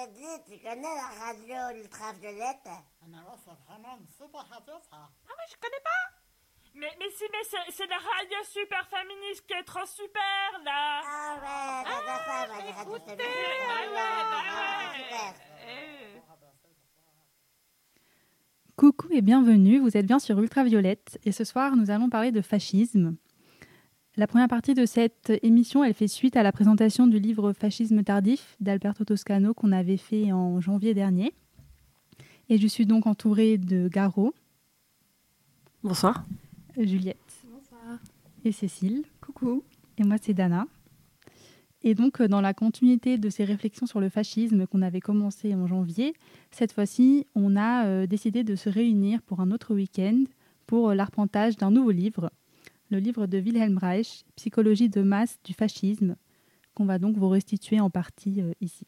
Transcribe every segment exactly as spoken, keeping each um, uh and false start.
dis, tu connais la radio ultraviolette? Ah mais ouais, c'est vraiment une super radio ça. Ah oui, je connais pas. Mais, mais si, mais c'est, c'est la radio super féministe qui est trop super, là. Ah ouais, c'est ah, ça, bah, les radios écoutez, ouais, ouais, ouais, ouais. Euh. Coucou et bienvenue, vous êtes bien sur Ultraviolette et ce soir nous allons parler de fascisme. La première partie de cette émission, elle fait suite à la présentation du livre Fascisme tardif d'Alberto Toscano qu'on avait fait en janvier dernier. Et je suis donc entourée de Garo. Bonsoir. Juliette. Bonsoir. Et Cécile. Coucou. Et moi c'est Dana. Et donc dans la continuité de ces réflexions sur le fascisme qu'on avait commencé en janvier, cette fois-ci on a euh, décidé de se réunir pour un autre week-end pour euh, l'arpentage d'un nouveau livre. Le livre de Wilhelm Reich, Psychologie de masse du fascisme, qu'on va donc vous restituer en partie euh, ici.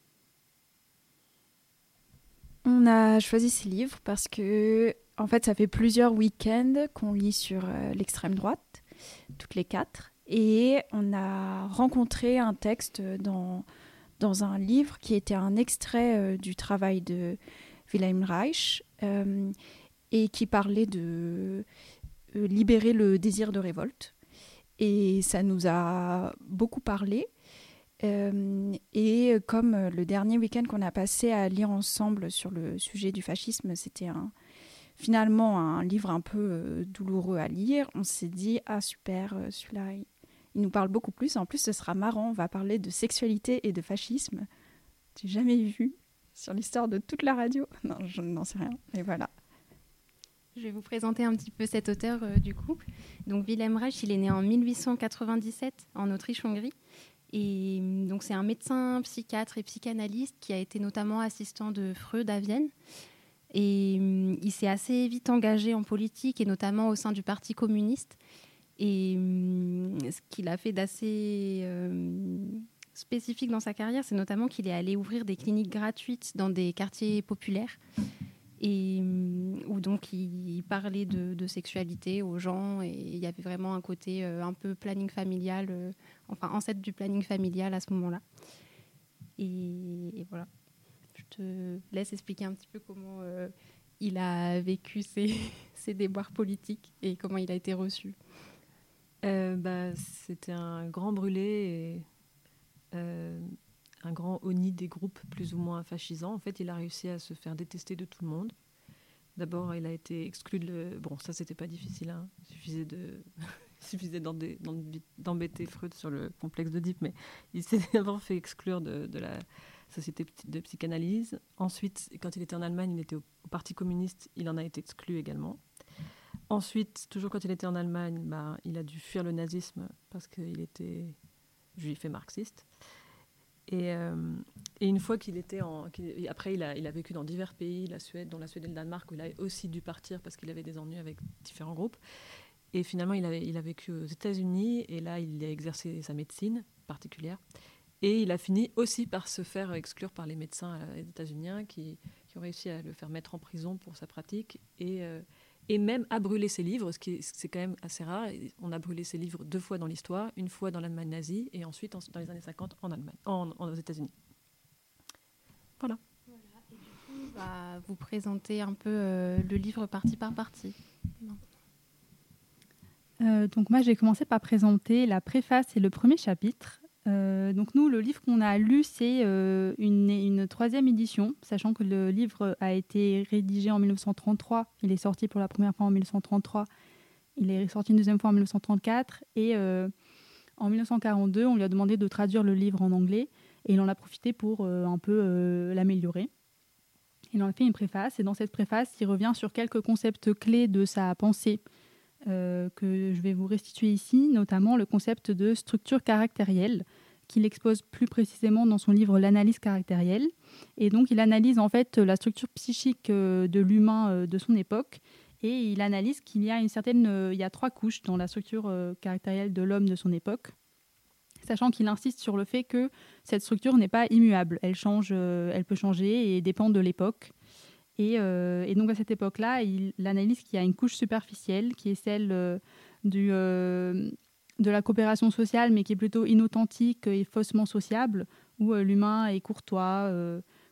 On a choisi ces livres parce que, en fait, ça fait plusieurs week-ends qu'on lit sur euh, l'extrême droite, toutes les quatre, et on a rencontré un texte dans, dans un livre qui était un extrait euh, du travail de Wilhelm Reich euh, et qui parlait de libérer le désir de révolte. Et ça nous a beaucoup parlé. Euh, et comme le dernier week-end qu'on a passé à lire ensemble sur le sujet du fascisme, c'était un, finalement un livre un peu euh, douloureux à lire, on s'est dit « Ah super, euh, celui-là, il, il nous parle beaucoup plus. En plus, ce sera marrant, on va parler de sexualité et de fascisme. » J'ai jamais vu sur l'histoire de toute la radio. Non, je n'en sais rien, mais voilà. Je vais vous présenter un petit peu cet auteur euh, du coup. Donc Wilhelm Reich, il est né en mille huit cent quatre-vingt-dix-sept en Autriche-Hongrie. Et donc c'est un médecin, psychiatre et psychanalyste qui a été notamment assistant de Freud à Vienne. Et euh, il s'est assez vite engagé en politique et notamment au sein du Parti communiste. Et euh, ce qu'il a fait d'assez euh, spécifique dans sa carrière, c'est notamment qu'il est allé ouvrir des cliniques gratuites dans des quartiers populaires. Et où donc il parlait de, de sexualité aux gens et il y avait vraiment un côté euh, un peu planning familial, euh, enfin ancêtre du planning familial à ce moment-là. Et, et voilà, je te laisse expliquer un petit peu comment euh, il a vécu ses, ses déboires politiques et comment il a été reçu. Euh, bah, c'était un grand brûlé et euh, un grand honni des groupes plus ou moins fascisants. En fait, il a réussi à se faire détester de tout le monde. D'abord, il a été exclu de... Le... Bon, ça, c'était pas difficile. Hein. Il suffisait, de... il suffisait d'embê... d'embêter Freud sur le complexe d'Oedipe, mais il s'est d'abord fait exclure de, de la société de psychanalyse. Ensuite, quand il était en Allemagne, il était au, au Parti communiste. Il en a été exclu également. Ensuite, toujours quand il était en Allemagne, bah, il a dû fuir le nazisme parce qu'il était juif et marxiste. Et, euh, et une fois qu'il était en... Qu'il, après, il a, il a vécu dans divers pays, la Suède, dont la Suède et le Danemark, où il a aussi dû partir parce qu'il avait des ennuis avec différents groupes. Et finalement, il, avait, il a vécu aux États-Unis, et là, il a exercé sa médecine particulière. Et il a fini aussi par se faire exclure par les médecins états-uniens qui, qui ont réussi à le faire mettre en prison pour sa pratique, et, euh, et même à brûler ses livres, ce qui est, c'est quand même assez rare. On a brûlé ses livres deux fois dans l'histoire, une fois dans l'Allemagne nazie et ensuite en, dans les années cinquante en Allemagne, en, en, aux États-Unis. Voilà. Voilà. Et du coup, on va vous présenter un peu euh, le livre partie par partie. Euh, donc moi, j'ai commencé par présenter la préface et le premier chapitre. Euh, donc nous, le livre qu'on a lu, c'est euh, une, une troisième édition, sachant que le livre a été rédigé en mille neuf cent trente-trois. Il est sorti pour la première fois en mille neuf cent trente-trois. Il est sorti une deuxième fois en mille neuf cent trente-quatre. Et euh, en mille neuf cent quarante-deux, on lui a demandé de traduire le livre en anglais. Et il en a profité pour euh, un peu euh, l'améliorer. Il en a fait une préface. Et dans cette préface, il revient sur quelques concepts clés de sa pensée euh, que je vais vous restituer ici, notamment le concept de structure caractérielle, qu'il expose plus précisément dans son livre L'analyse caractérielle. Et donc, il analyse en fait la structure psychique euh, de l'humain euh, de son époque. Et il analyse qu'il y a une certaine, euh, il y a trois couches dans la structure euh, caractérielle de l'homme de son époque, sachant qu'il insiste sur le fait que cette structure n'est pas immuable. Elle change, euh, elle peut changer et dépend de l'époque. Et, euh, et donc à cette époque-là, il analyse qu'il y a une couche superficielle qui est celle euh, du, euh, de la coopération sociale, mais qui est plutôt inauthentique et faussement sociable, où euh, l'humain est courtois, euh,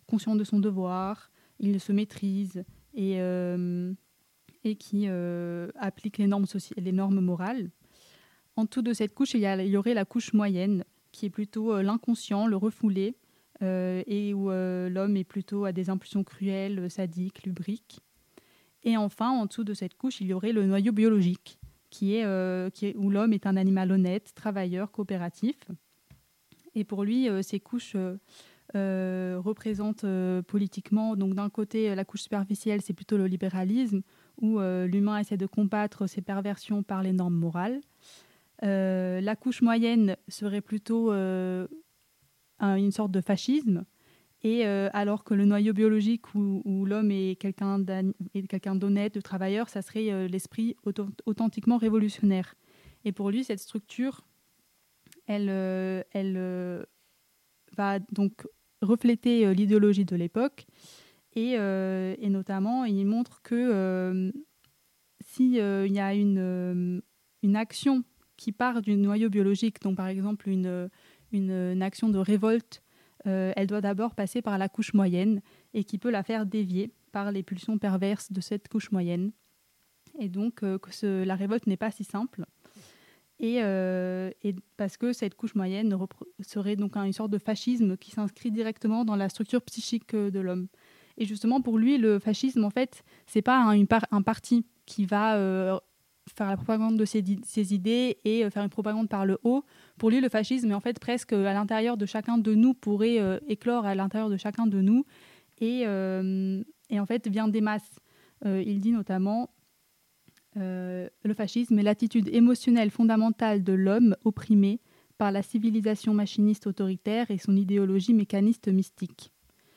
conscient de son devoir, il se maîtrise et, euh, et qui euh, applique les normes, soci- les normes morales. En dessous de cette couche, il y, a, il y aurait la couche moyenne, qui est plutôt euh, l'inconscient, le refoulé, euh, et où euh, l'homme est plutôt à des impulsions cruelles, sadiques, lubriques. Et enfin, en dessous de cette couche, il y aurait le noyau biologique, qui est, euh, qui est, où l'homme est un animal honnête, travailleur, coopératif. Et pour lui, euh, ces couches euh, euh, représentent euh, politiquement, donc d'un côté, la couche superficielle, c'est plutôt le libéralisme, où euh, l'humain essaie de combattre ses perversions par les normes morales. Euh, la couche moyenne serait plutôt euh, un, une sorte de fascisme, et euh, alors que le noyau biologique où, où l'homme est quelqu'un, est quelqu'un d'honnête, de travailleur, ça serait euh, l'esprit auth- authentiquement révolutionnaire. Et pour lui, cette structure, elle, euh, elle euh, va donc refléter euh, l'idéologie de l'époque, et, euh, et notamment, il montre que euh, s'il euh, y a une, euh, une action qui part du noyau biologique, donc par exemple une, une, une action de révolte, euh, elle doit d'abord passer par la couche moyenne et qui peut la faire dévier par les pulsions perverses de cette couche moyenne. Et donc euh, que ce, la révolte n'est pas si simple. Et, euh, et parce que cette couche moyenne repr- serait donc un, une sorte de fascisme qui s'inscrit directement dans la structure psychique de l'homme. Et justement, pour lui, le fascisme, en fait, c'est pas un, une par- un parti qui va euh, faire la propagande de ses, di- ses idées et euh, faire une propagande par le haut. Pour lui, le fascisme est en fait presque à l'intérieur de chacun de nous, pourrait euh, éclore à l'intérieur de chacun de nous, et, euh, et en fait vient des masses. Euh, il dit notamment euh, le fascisme est l'attitude émotionnelle fondamentale de l'homme opprimé par la civilisation machiniste autoritaire et son idéologie mécaniste mystique.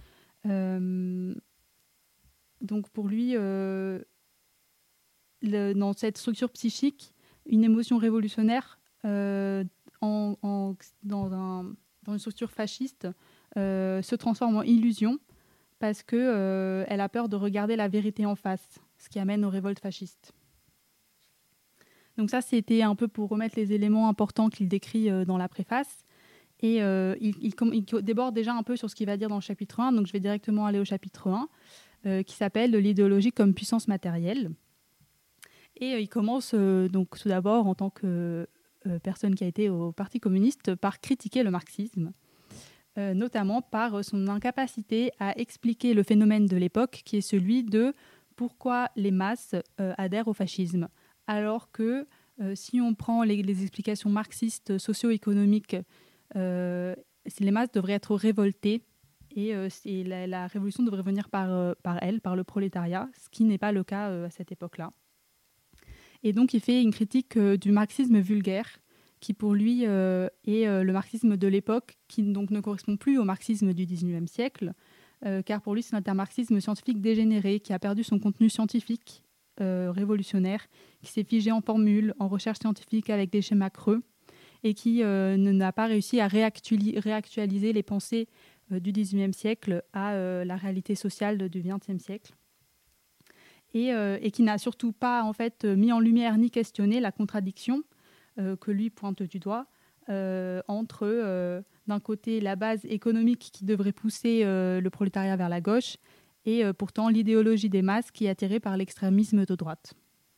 Euh, donc pour lui, euh, le, dans cette structure psychique, une émotion révolutionnaire euh, en, en, dans, un, dans une structure fasciste euh, se transforme en illusion parce qu'elle euh, a peur de regarder la vérité en face, ce qui amène aux révoltes fascistes. Donc ça, c'était un peu pour remettre les éléments importants qu'il décrit euh, dans la préface. Et euh, il, il, il déborde déjà un peu sur ce qu'il va dire dans le chapitre un, donc je vais directement aller au chapitre un, euh, qui s'appelle « L'idéologie comme puissance matérielle ». Et euh, il commence euh, donc tout d'abord, en tant que euh, personne qui a été au Parti communiste, par critiquer le marxisme, euh, notamment par son incapacité à expliquer le phénomène de l'époque, qui est celui de pourquoi les masses euh, adhèrent au fascisme. Alors que euh, si on prend les, les explications marxistes socio-économiques, euh, les masses devraient être révoltées et, euh, et la, la révolution devrait venir par, euh, par elles, par le prolétariat, ce qui n'est pas le cas euh, à cette époque-là. Et donc il fait une critique euh, du marxisme vulgaire, qui pour lui euh, est euh, le marxisme de l'époque, qui donc ne correspond plus au marxisme du dix-neuvième siècle, euh, car pour lui c'est un marxisme scientifique dégénéré qui a perdu son contenu scientifique euh, révolutionnaire, qui s'est figé en formules, en recherche scientifique avec des schémas creux, et qui euh, n'a pas réussi à réactuali- réactualiser les pensées euh, du dix-neuvième siècle à euh, la réalité sociale du vingtième siècle. Et, euh, et qui n'a surtout pas en fait, mis en lumière ni questionné la contradiction euh, que lui pointe du doigt euh, entre, euh, d'un côté, la base économique qui devrait pousser euh, le prolétariat vers la gauche et euh, pourtant l'idéologie des masses qui est attirée par l'extrémisme de droite.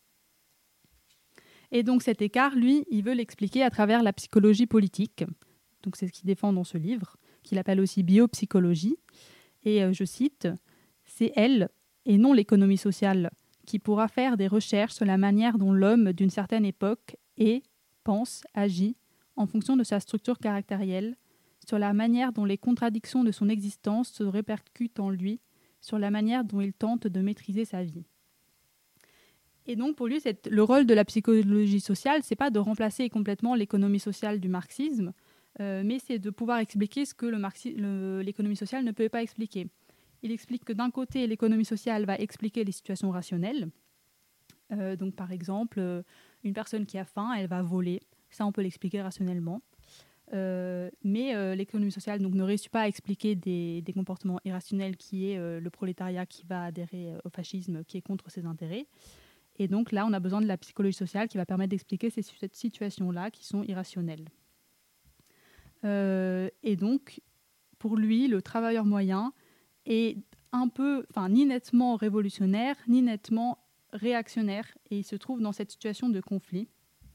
Et donc cet écart, lui, il veut l'expliquer à travers la psychologie politique. Donc c'est ce qu'il défend dans ce livre, qu'il appelle aussi biopsychologie. Et euh, je cite, « C'est elle, et non l'économie sociale, qui pourra faire des recherches sur la manière dont l'homme d'une certaine époque est, pense, agit, en fonction de sa structure caractérielle, sur la manière dont les contradictions de son existence se répercutent en lui, sur la manière dont il tente de maîtriser sa vie. » Et donc pour lui, c'est, le rôle de la psychologie sociale, c'est pas de remplacer complètement l'économie sociale du marxisme, euh, mais c'est de pouvoir expliquer ce que le marxi- le, l'économie sociale ne peut pas expliquer. Il explique que d'un côté, l'économie sociale va expliquer les situations rationnelles. Euh, donc par exemple, euh, une personne qui a faim, elle va voler. Ça, on peut l'expliquer rationnellement. Euh, mais euh, l'économie sociale donc, ne réussit pas à expliquer des, des comportements irrationnels qui est euh, le prolétariat qui va adhérer euh, au fascisme, qui est contre ses intérêts. Et donc là, on a besoin de la psychologie sociale qui va permettre d'expliquer ces cette situations-là qui sont irrationnelles. Euh, et donc, pour lui, le travailleur moyen est un peu, enfin, ni nettement révolutionnaire, ni nettement réactionnaire, et il se trouve dans cette situation de conflit.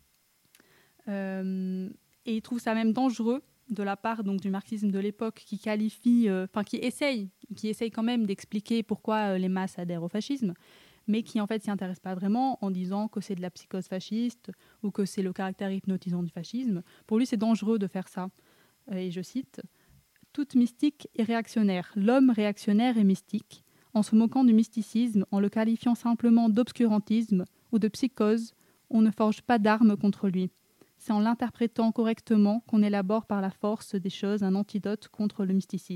Euh, et il trouve ça même dangereux de la part donc, du marxisme de l'époque qui qualifie, enfin euh, qui essaye, qui essaye quand même d'expliquer pourquoi euh, les masses adhèrent au fascisme, mais qui en fait s'y intéresse pas vraiment en disant que c'est de la psychose fasciste ou que c'est le caractère hypnotisant du fascisme. Pour lui, c'est dangereux de faire ça. Et je cite, « Toute mystique est réactionnaire. L'homme réactionnaire est mystique. En se moquant du mysticisme, en le qualifiant simplement d'obscurantisme ou de psychose, on ne forge pas d'armes contre lui. C'est en l'interprétant correctement qu'on élabore par la force des choses un antidote contre le mysticisme. »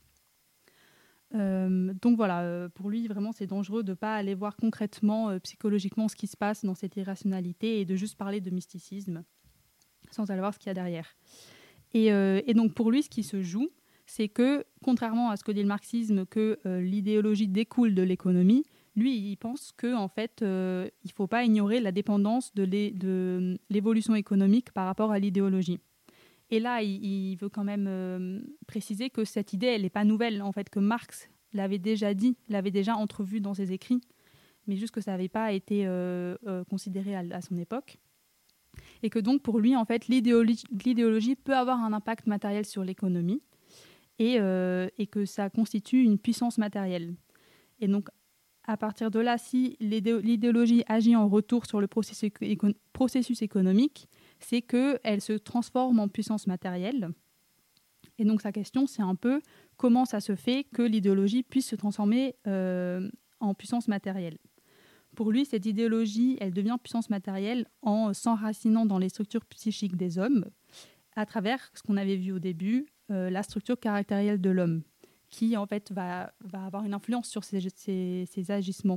Euh, donc voilà, euh, pour lui, vraiment, c'est dangereux de ne pas aller voir concrètement, euh, psychologiquement, ce qui se passe dans cette irrationalité et de juste parler de mysticisme sans aller voir ce qu'il y a derrière. Et, euh, et donc pour lui, ce qui se joue, c'est que, contrairement à ce que dit le marxisme, que euh, l'idéologie découle de l'économie, lui, il pense qu'en en fait, euh, il ne faut pas ignorer la dépendance de, l'é- de l'évolution économique par rapport à l'idéologie. Et là, il, il veut quand même euh, préciser que cette idée, elle n'est pas nouvelle, en fait, que Marx l'avait déjà dit, l'avait déjà entrevue dans ses écrits, mais juste que ça n'avait pas été euh, euh, considéré à, à son époque. Et que donc, pour lui, en fait, l'idéologie, l'idéologie peut avoir un impact matériel sur l'économie et, euh, et que ça constitue une puissance matérielle. Et donc, à partir de là, si l'idé- l'idéologie agit en retour sur le processus, éco- processus économique, c'est qu'elle se transforme en puissance matérielle. Et donc sa question, c'est un peu comment ça se fait que l'idéologie puisse se transformer euh, en puissance matérielle. Pour lui, cette idéologie, elle devient puissance matérielle en s'enracinant dans les structures psychiques des hommes, à travers ce qu'on avait vu au début, euh, la structure caractérielle de l'homme, qui en fait va, va avoir une influence sur ces, ces, ces agissements.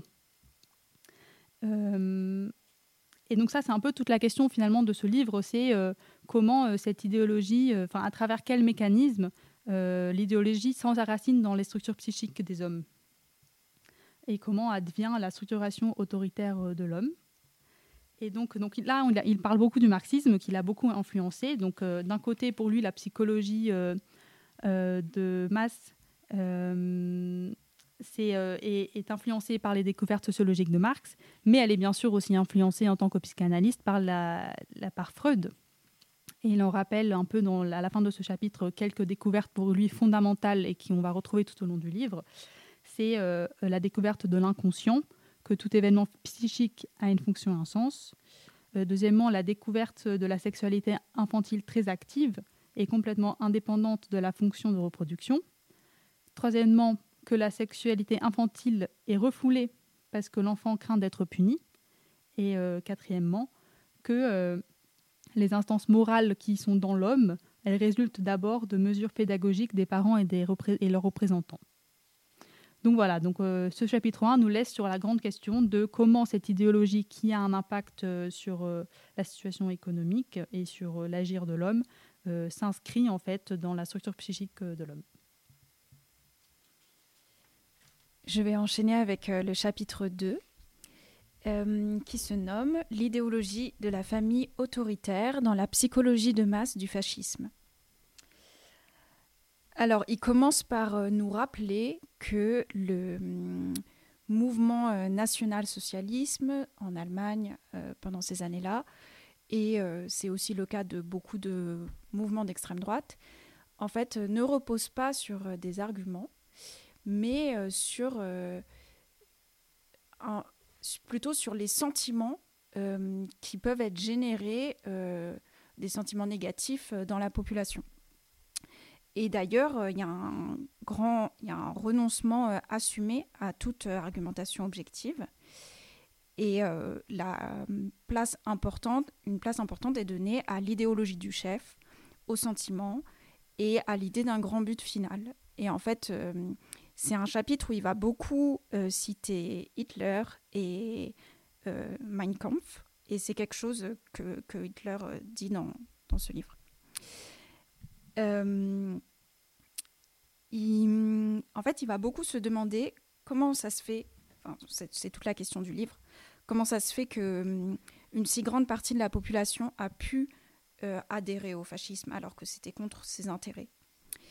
Euh, Et donc ça, c'est un peu toute la question finalement de ce livre, c'est euh, comment euh, cette idéologie, enfin euh, à travers quel mécanisme euh, l'idéologie s'enracine dans les structures psychiques des hommes. Et comment advient la structuration autoritaire euh, de l'homme. Et donc, donc là, on, il parle beaucoup du marxisme, qui l'a beaucoup influencé. Donc euh, d'un côté, pour lui, la psychologie euh, euh, de masse euh, C'est, euh, est, est influencée par les découvertes sociologiques de Marx, mais elle est bien sûr aussi influencée en tant que psychanalyste par, la, la, par Freud. Et il en rappelle un peu dans, à la fin de ce chapitre quelques découvertes pour lui fondamentales et qu'on va retrouver tout au long du livre. C'est euh, la découverte de l'inconscient, que tout événement psychique a une fonction et un sens. Euh, deuxièmement, la découverte de la sexualité infantile très active et complètement indépendante de la fonction de reproduction. Troisièmement, que la sexualité infantile est refoulée parce que l'enfant craint d'être puni. Et euh, quatrièmement, que euh, les instances morales qui sont dans l'homme, elles résultent d'abord de mesures pédagogiques des parents et, des repré- et leurs représentants. Donc voilà, donc, euh, ce chapitre un nous laisse sur la grande question de comment cette idéologie qui a un impact euh, sur euh, la situation économique et sur euh, l'agir de l'homme euh, s'inscrit en fait dans la structure psychique euh, de l'homme. Je vais enchaîner avec euh, le chapitre deux, euh, qui se nomme « L'idéologie de la famille autoritaire dans la psychologie de masse du fascisme ». Alors, il commence par euh, nous rappeler que le hum, mouvement euh, national-socialisme en Allemagne euh, pendant ces années-là, et euh, c'est aussi le cas de beaucoup de mouvements d'extrême droite, en fait, euh, ne repose pas sur euh, des arguments, mais euh, sur, euh, un, plutôt sur les sentiments euh, qui peuvent être générés, euh, des sentiments négatifs euh, dans la population. Et d'ailleurs, il euh, y a un grand, il y a un renoncement euh, assumé à toute euh, argumentation objective. Et euh, la place importante, une place importante est donnée à l'idéologie du chef, aux sentiments et à l'idée d'un grand but final. Et en fait, euh, c'est un chapitre où il va beaucoup euh, citer Hitler et euh, Mein Kampf. Et c'est quelque chose que, que Hitler euh, dit dans, dans ce livre. Euh, il, en fait, il va beaucoup se demander comment ça se fait, enfin, c'est, c'est toute la question du livre, comment ça se fait qu'une si grande partie de la population a pu euh, adhérer au fascisme alors que c'était contre ses intérêts.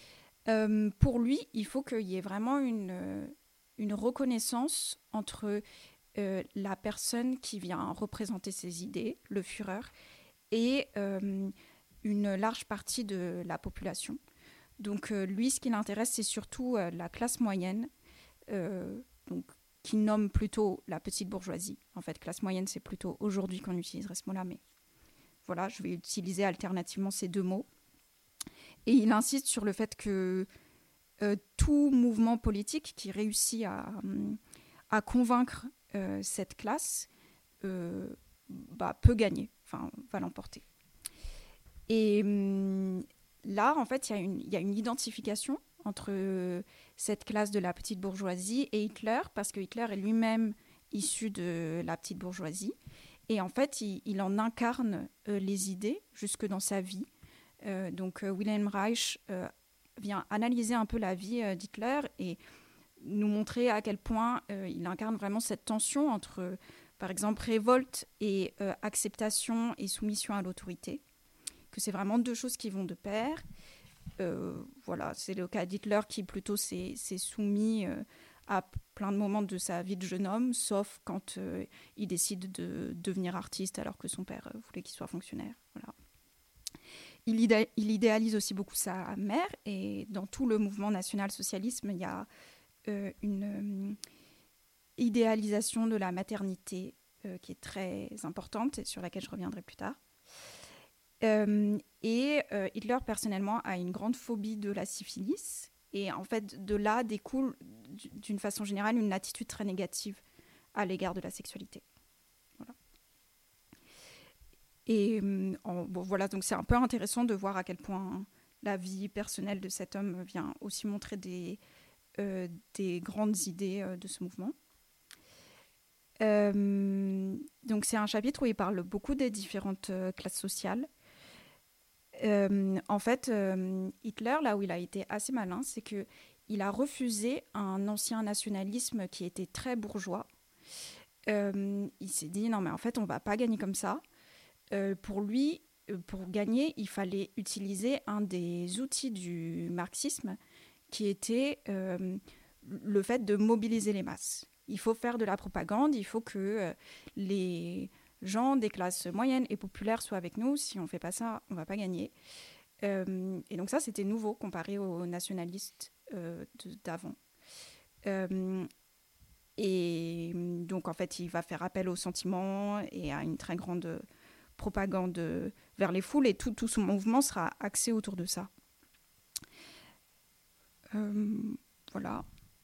Euh, pour lui, il faut qu'il y ait vraiment une, euh, une reconnaissance entre euh, la personne qui vient représenter ses idées, le Führer, et euh, une large partie de la population. Donc euh, lui, ce qui l'intéresse, c'est surtout euh, la classe moyenne, euh, donc, qui nomme plutôt la petite bourgeoisie. En fait, classe moyenne, c'est plutôt aujourd'hui qu'on utiliserait ce mot-là, mais voilà, je vais utiliser alternativement ces deux mots. Et il insiste sur le fait que euh, tout mouvement politique qui réussit à, à convaincre euh, cette classe euh, bah, peut gagner, enfin, va l'emporter. Et hum, là, en fait, il y, y a une identification entre euh, cette classe de la petite bourgeoisie et Hitler, parce que Hitler est lui-même issu de la petite bourgeoisie. Et en fait, il, il en incarne euh, les idées jusque dans sa vie. Euh, donc, euh, Wilhelm Reich euh, vient analyser un peu la vie euh, d'Hitler et nous montrer à quel point euh, il incarne vraiment cette tension entre, euh, par exemple, révolte et euh, acceptation et soumission à l'autorité, que c'est vraiment deux choses qui vont de pair. Euh, voilà, c'est le cas d'Hitler qui plutôt s'est, s'est soumis euh, à plein de moments de sa vie de jeune homme, sauf quand euh, il décide de devenir artiste alors que son père euh, voulait qu'il soit fonctionnaire. Voilà. Il, idé- il idéalise aussi beaucoup sa mère, et dans tout le mouvement national-socialisme, il y a euh, une euh, idéalisation de la maternité euh, qui est très importante et sur laquelle je reviendrai plus tard. Euh, et euh, Hitler, personnellement, a une grande phobie de la syphilis. Et en fait, de là découle, d'une façon générale, une attitude très négative à l'égard de la sexualité. Voilà. Et en, bon, voilà, donc c'est un peu intéressant de voir à quel point la vie personnelle de cet homme vient aussi montrer des, euh, des grandes idées euh, de ce mouvement. Euh, donc c'est un chapitre où il parle beaucoup des différentes euh, classes sociales. Euh, en fait, euh, Hitler, là où il a été assez malin, c'est qu'il a refusé un ancien nationalisme qui était très bourgeois. Euh, il s'est dit, non mais en fait, on ne va pas gagner comme ça. Euh, pour lui, pour gagner, il fallait utiliser un des outils du marxisme qui était euh, le fait de mobiliser les masses. Il faut faire de la propagande, il faut que euh, les gens des classes moyennes et populaires soient avec nous. Si on ne fait pas ça, on ne va pas gagner. Euh, et donc ça, c'était nouveau comparé aux nationalistes euh, de, d'avant. Euh, et donc, en fait, il va faire appel aux sentiments et à une très grande propagande vers les foules, et tout, tout son mouvement sera axé autour de ça. Euh, voilà.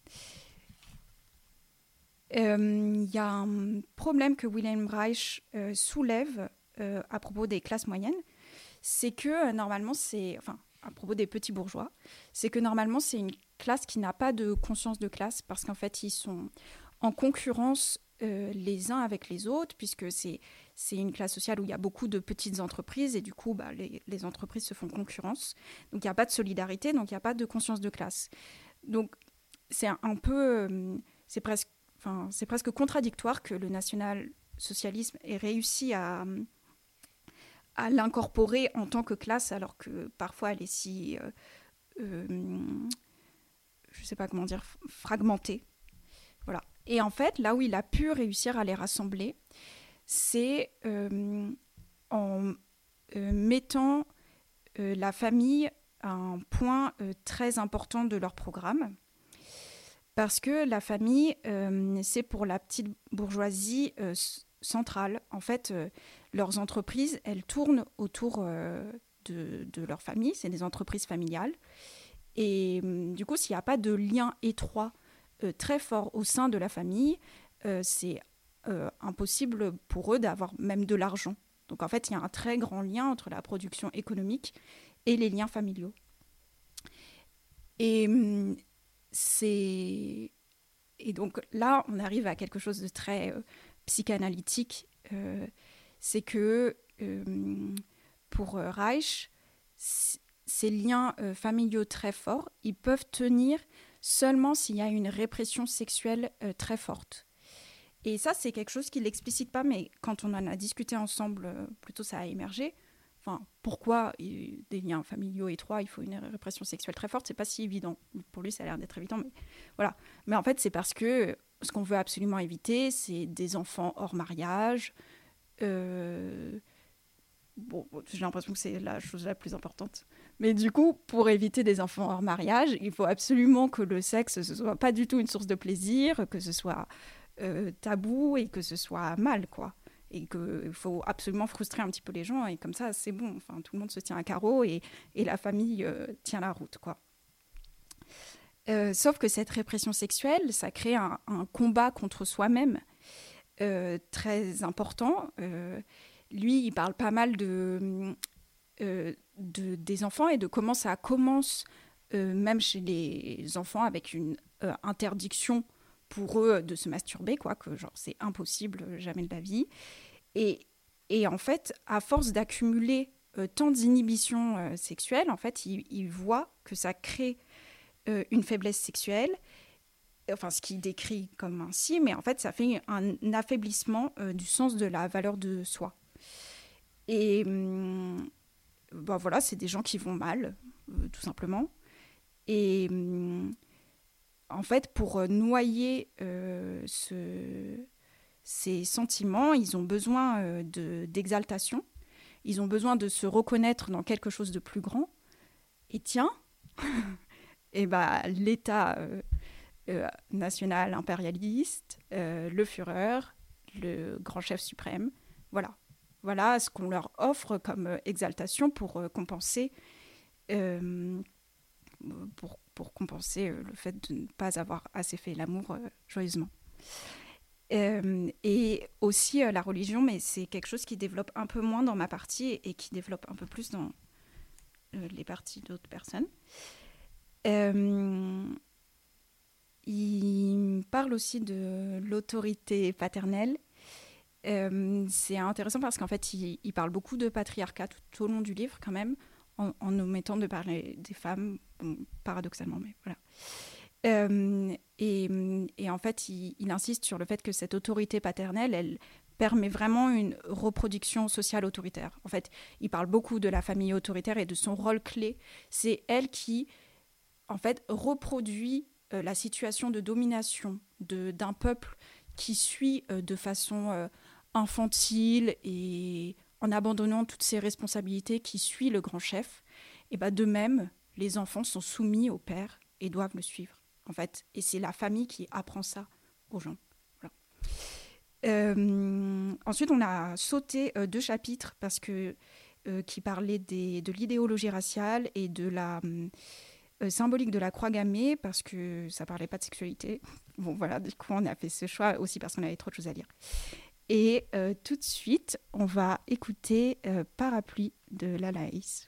Il euh, y a un problème que Wilhelm Reich euh, soulève euh, à propos des classes moyennes, c'est que euh, normalement, c'est, enfin, à propos des petits bourgeois, c'est que normalement, c'est une classe qui n'a pas de conscience de classe, parce qu'en fait, ils sont en concurrence euh, les uns avec les autres, puisque c'est, c'est une classe sociale où il y a beaucoup de petites entreprises, et du coup, bah, les, les entreprises se font concurrence. Donc, il n'y a pas de solidarité, donc il n'y a pas de conscience de classe. Donc, c'est un, un peu... Euh, c'est presque Enfin, c'est presque contradictoire que le national-socialisme ait réussi à, à l'incorporer en tant que classe, alors que parfois elle est si, euh, euh, je ne sais pas comment dire, fragmentée. Voilà. Et en fait, là où il a pu réussir à les rassembler, c'est euh, en euh, mettant euh, la famille à un point euh, très important de leur programme. Parce que la famille, euh, c'est pour la petite bourgeoisie euh, centrale. En fait, euh, leurs entreprises, elles tournent autour euh, de, de leur famille. C'est des entreprises familiales. Et euh, du coup, s'il n'y a pas de lien étroit euh, très fort au sein de la famille, euh, c'est euh, impossible pour eux d'avoir même de l'argent. Donc en fait, il y a un très grand lien entre la production économique et les liens familiaux. Et... Euh, C'est... Et donc là, on arrive à quelque chose de très euh, psychanalytique. Euh, c'est que euh, pour euh, Reich, c- ces liens euh, familiaux très forts, ils peuvent tenir seulement s'il y a une répression sexuelle euh, très forte. Et ça, c'est quelque chose qu'il n'explicite pas, mais quand on en a discuté ensemble, euh, plutôt ça a émergé. Enfin, pourquoi il, des liens familiaux étroits, il faut une répression sexuelle très forte, c'est pas si évident. Pour lui, ça a l'air d'être évident, mais voilà. Mais en fait, c'est parce que ce qu'on veut absolument éviter, c'est des enfants hors mariage. Euh, bon, j'ai l'impression que c'est la chose la plus importante. Mais du coup, pour éviter des enfants hors mariage, il faut absolument que le sexe ne soit pas du tout une source de plaisir, que ce soit euh, tabou et que ce soit mal, quoi. Et qu'il faut absolument frustrer un petit peu les gens, et comme ça, c'est bon. Enfin, tout le monde se tient à carreau, et, et la famille euh, tient la route, quoi. Euh, sauf que cette répression sexuelle, ça crée un, un combat contre soi-même euh, très important. Euh, lui, il parle pas mal de, euh, de, des enfants et de comment ça commence, euh, même chez les enfants, avec une euh, interdiction pour eux de se masturber, quoi, que genre c'est impossible, jamais de la vie. Et, et en fait, à force d'accumuler euh, tant d'inhibitions euh, sexuelles, en fait, ils il voient que ça crée euh, une faiblesse sexuelle, enfin ce qu'il décrit comme ainsi, mais en fait, ça fait un affaiblissement euh, du sens de la valeur de soi. Et hum, ben voilà, c'est des gens qui vont mal, euh, tout simplement. Et hum, en fait, pour noyer euh, ce, ces sentiments, ils ont besoin euh, de, d'exaltation. Ils ont besoin de se reconnaître dans quelque chose de plus grand. Et tiens, et bah, l'État euh, euh, national impérialiste, euh, le Führer, le grand chef suprême, voilà. Voilà ce qu'on leur offre comme euh, exaltation pour euh, compenser... Euh, pour pour compenser euh, le fait de ne pas avoir assez fait l'amour euh, joyeusement. Euh, et aussi euh, la religion, mais c'est quelque chose qui développe un peu moins dans ma partie et, et qui développe un peu plus dans euh, les parties d'autres personnes. Euh, il parle aussi de l'autorité paternelle. Euh, c'est intéressant parce qu'en fait, il, il parle beaucoup de patriarcat tout au long du livre quand même, en, en omettant de parler des femmes, bon, paradoxalement, mais voilà. Euh, et, et en fait, il, il insiste sur le fait que cette autorité paternelle, elle permet vraiment une reproduction sociale autoritaire. En fait, il parle beaucoup de la famille autoritaire et de son rôle clé. C'est elle qui, en fait, reproduit euh, la situation de domination de, d'un peuple qui suit euh, de façon euh, infantile et en abandonnant toutes ses responsabilités, qui suit le grand chef. Et ben, de même, les enfants sont soumis au père et doivent le suivre, en fait. Et c'est la famille qui apprend ça aux gens. Voilà. Euh, ensuite, on a sauté euh, deux chapitres parce que, euh, qui parlaient des, de l'idéologie raciale et de la euh, symbolique de la croix gammée, parce que ça ne parlait pas de sexualité. Bon, voilà, du coup, on a fait ce choix aussi parce qu'on avait trop de choses à lire. Et euh, tout de suite, on va écouter euh, Parapluie de Lalaïs.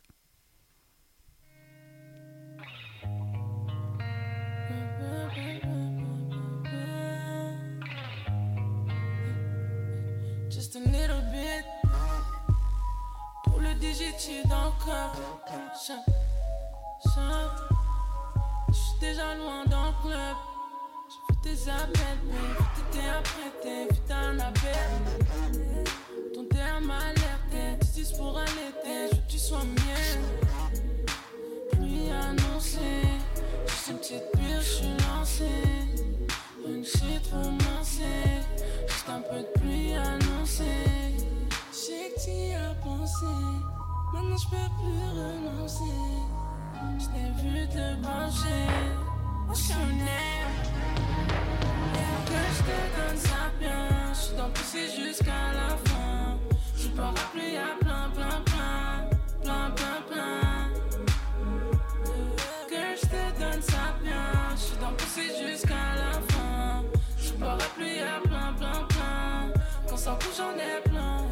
Just a little bit. Pour le digit dans le corps. Je suis déjà loin dans le club. J'ai vu tes appels, mais t'étais apprêté, vu t'as un appel. Ton terme m'a alerté, tu dis pour un été, je veux que tu sois mienne. Pluie annoncée, juste une petite bulle, je suis lancée. Une shit romancée, juste un peu de pluie annoncée. Je sais que t'y as pensé, maintenant je peux plus renoncer. Je t'ai vu te pencher, oh je que je te donne ça bien, je suis dans pousser jusqu'à la fin. Je peux rappeler à plein, plein, plein, plein, plein, plein. Que je te donne ça bien, je suis dans pousser jusqu'à la fin. Je peux rappeler à plein, plein, plein. Quand ça bouge, j'en ai plein.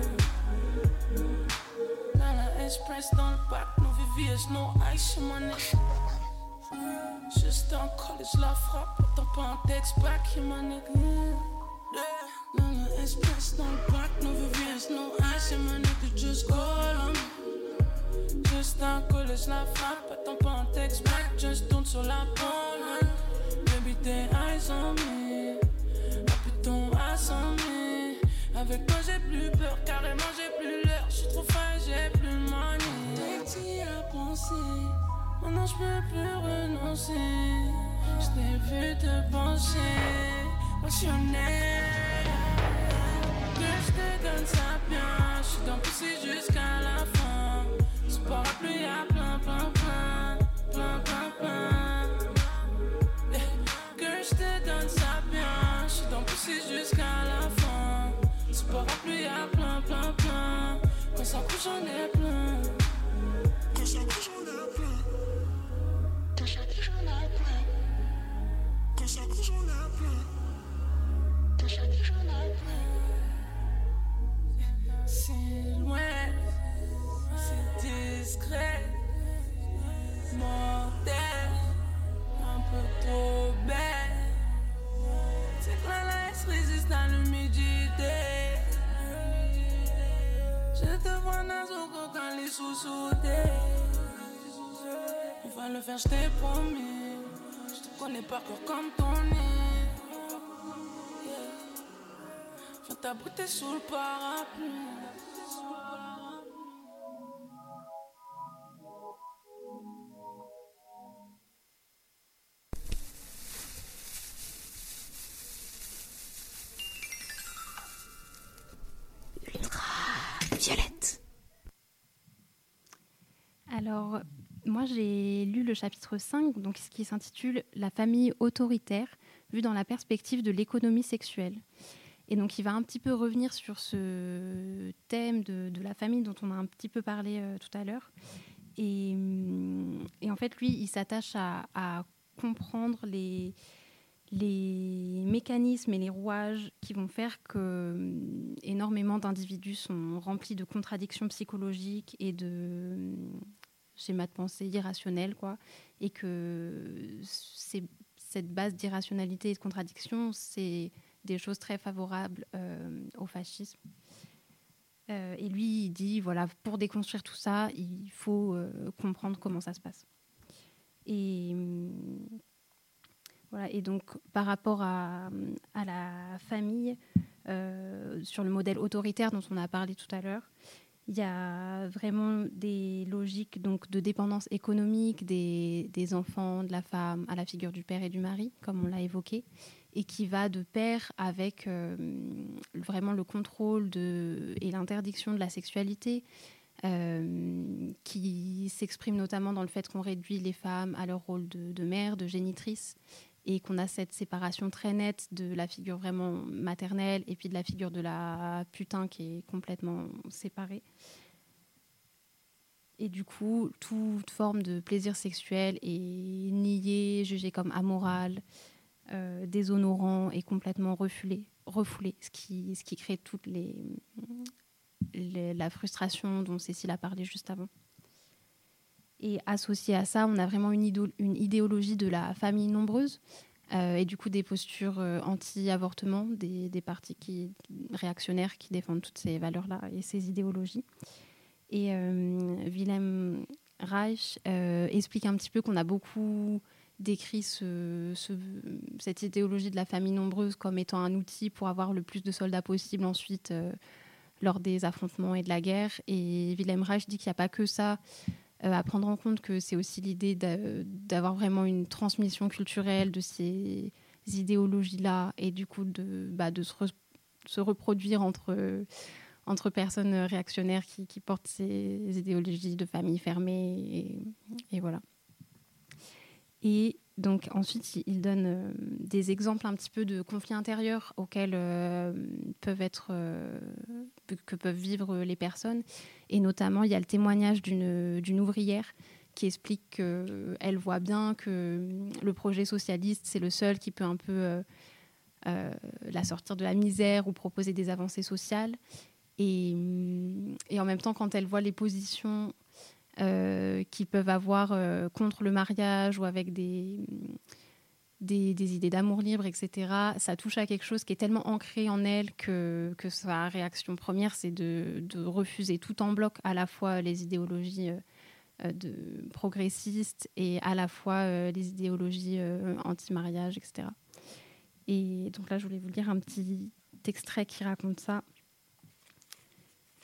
Dans la express dans le bac, nos V V S, no ice sur mon nez. Juste en college, la frappe, attends pas un texte back, y'a ma nigga. Dans la express dans le bac, no V V S, no ice, y'a ma nigga, just call on. Juste en college, la frappe, attends pas un texte back, just tourne sur la pole. Baby, tes eyes on me, appuie ton ass on me. Avec toi j'ai plus peur, carrément j'ai plus l'heure, j'suis trop fin, j'ai plus le money. danser. Maintenant je peux plus renoncer. Je t'ai vu te pencher, passionné. Que je te donne ça bien. Je suis dans pousser jusqu'à la fin. Ce parapluie y'a plein, plein, plein, plein, plein, plein. Que je te donne ça bien. Je suis dans pousser jusqu'à la fin. Ce parapluie y'a plein, plein, plein. Quand ça couche j'en ai plein. Quand ça couche j'en ai plein. Quand ça couche j'en ai plein. Quand ça couche j'en ai plein. Quand ça couche j'en ai plein. C'est loin, c'est discret, mortel, un peu trop belle. C'est que la laisse résiste à l'humidité. Je te vois dans un coquin les sous-soutés. On va le faire, je t'ai promis. Je te connais par cœur comme ton nez. Viens t'abriter sous le parapluie. Violette. Alors, moi j'ai lu le chapitre cinq, donc, ce qui s'intitule « La famille autoritaire, vue dans la perspective de l'économie sexuelle ». Et donc il va un petit peu revenir sur ce thème de, de la famille dont on a un petit peu parlé euh, tout à l'heure. Et, et en fait, lui, il s'attache à, à comprendre les... les mécanismes et les rouages qui vont faire que euh, énormément d'individus sont remplis de contradictions psychologiques et de euh, schémas de pensée irrationnels, quoi, et que c'est, cette base d'irrationalité et de contradiction, c'est des choses très favorables euh, au fascisme. Euh, et lui, il dit, voilà, pour déconstruire tout ça, il faut euh, comprendre comment ça se passe. Et... Euh, Voilà, et donc, par rapport à, à la famille, euh, sur le modèle autoritaire dont on a parlé tout à l'heure, il y a vraiment des logiques donc, de dépendance économique des, des enfants, de la femme, à la figure du père et du mari, comme on l'a évoqué, et qui va de pair avec euh, vraiment le contrôle de, et l'interdiction de la sexualité, euh, qui s'exprime notamment dans le fait qu'on réduit les femmes à leur rôle de, de mère, de génitrice, et qu'on a cette séparation très nette de la figure vraiment maternelle et puis de la figure de la putain qui est complètement séparée. Et du coup, toute forme de plaisir sexuel est niée, jugée comme amorale, euh, déshonorant et complètement refoulée, refoulée, ce qui, ce qui crée toute les, les, la frustration dont Cécile a parlé juste avant. Et associé à ça, on a vraiment une, idéo- une idéologie de la famille nombreuse euh, et du coup des postures euh, anti-avortement, des, des partis qui, réactionnaires qui défendent toutes ces valeurs-là et ces idéologies. Et euh, Wilhelm Reich euh, explique un petit peu qu'on a beaucoup décrit ce, ce, cette idéologie de la famille nombreuse comme étant un outil pour avoir le plus de soldats possible ensuite euh, lors des affrontements et de la guerre. Et Wilhelm Reich dit qu'il n'y a pas que ça Euh, à prendre en compte, que c'est aussi l'idée d'a- d'avoir vraiment une transmission culturelle de ces idéologies-là et du coup de, bah, de se, re- se reproduire entre, euh, entre personnes réactionnaires qui, qui portent ces idéologies de famille fermée et, et voilà. Et donc ensuite, il, il donne euh, des exemples un petit peu de conflits intérieurs auxquels euh, peuvent être, euh, que peuvent vivre les personnes. Et notamment, il y a le témoignage d'une, d'une ouvrière qui explique qu'elle voit bien que le projet socialiste, c'est le seul qui peut un peu euh, euh, la sortir de la misère ou proposer des avancées sociales. Et, et en même temps, quand elle voit les positions euh, qu'ils peuvent avoir euh, contre le mariage ou avec des, des, des idées d'amour libre, et cetera, ça touche à quelque chose qui est tellement ancré en elle que, que sa réaction première, c'est de, de refuser tout en bloc, à la fois les idéologies euh, de progressistes et à la fois euh, les idéologies euh, anti-mariage, et cetera. Et donc là, je voulais vous lire un petit extrait qui raconte ça.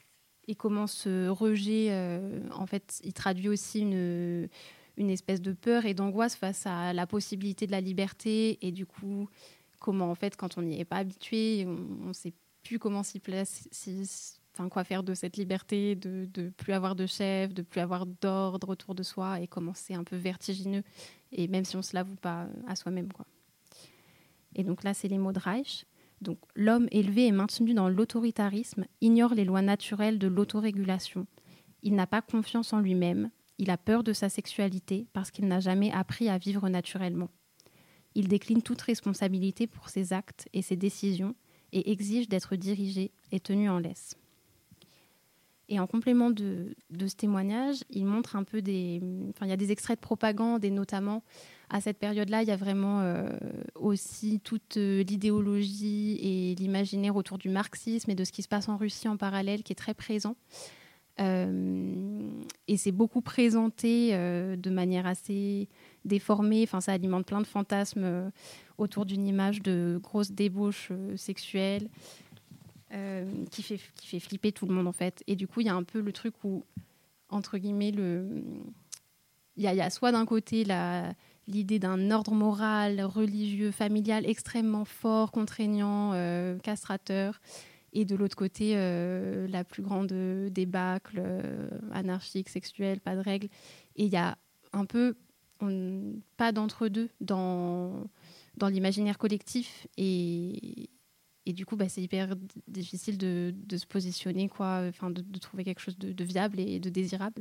et comment ce rejet, euh, en fait, il traduit aussi une, une espèce de peur et d'angoisse face à la possibilité de la liberté. Et du coup, comment, en fait, quand on n'y est pas habitué, on ne sait plus comment s'y placer, si, enfin, quoi faire de cette liberté, de ne plus avoir de chef, de plus avoir d'ordre autour de soi, et comment c'est un peu vertigineux, et même si on ne se l'avoue pas à soi-même, quoi. Et donc là, c'est les mots de Reich. Donc, l'homme élevé et maintenu dans l'autoritarisme ignore les lois naturelles de l'autorégulation. Il n'a pas confiance en lui-même. Il a peur de sa sexualité parce qu'il n'a jamais appris à vivre naturellement. Il décline toute responsabilité pour ses actes et ses décisions et exige d'être dirigé et tenu en laisse. Et en complément de, de ce témoignage, il montre un peu des... Enfin, il y a des extraits de propagande, et notamment, à cette période-là, il y a vraiment euh, aussi toute euh, l'idéologie et l'imaginaire autour du marxisme et de ce qui se passe en Russie en parallèle, qui est très présent. Euh, et c'est beaucoup présenté euh, de manière assez déformée. Enfin, ça alimente plein de fantasmes euh, autour d'une image de grosse débauche euh, sexuelle. Euh, qui, fait, qui fait flipper tout le monde, en fait. Et du coup, il y a un peu le truc où, entre guillemets, le... il y a, il y a soit d'un côté la, l'idée d'un ordre moral, religieux, familial extrêmement fort, contraignant, euh, castrateur, et de l'autre côté, euh, la plus grande débâcle, euh, anarchique, sexuelle, pas de règles. Et il y a un peu on, pas d'entre-deux dans, dans l'imaginaire collectif, et... Et du coup, bah, c'est hyper d- difficile de, de se positionner, quoi, enfin, de, de trouver quelque chose de, de viable et de désirable.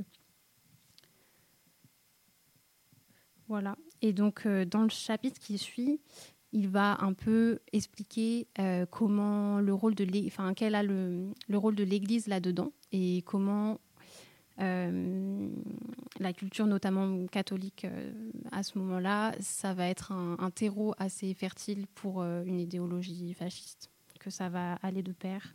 Voilà. Et donc, euh, dans le chapitre qui suit, il va un peu expliquer euh, comment le rôle de l'Église, enfin, quel a le, le rôle de l'Église là-dedans, et comment euh, la culture, notamment catholique, euh, à ce moment-là, ça va être un, un terreau assez fertile pour euh, une idéologie fasciste, que ça va aller de pair.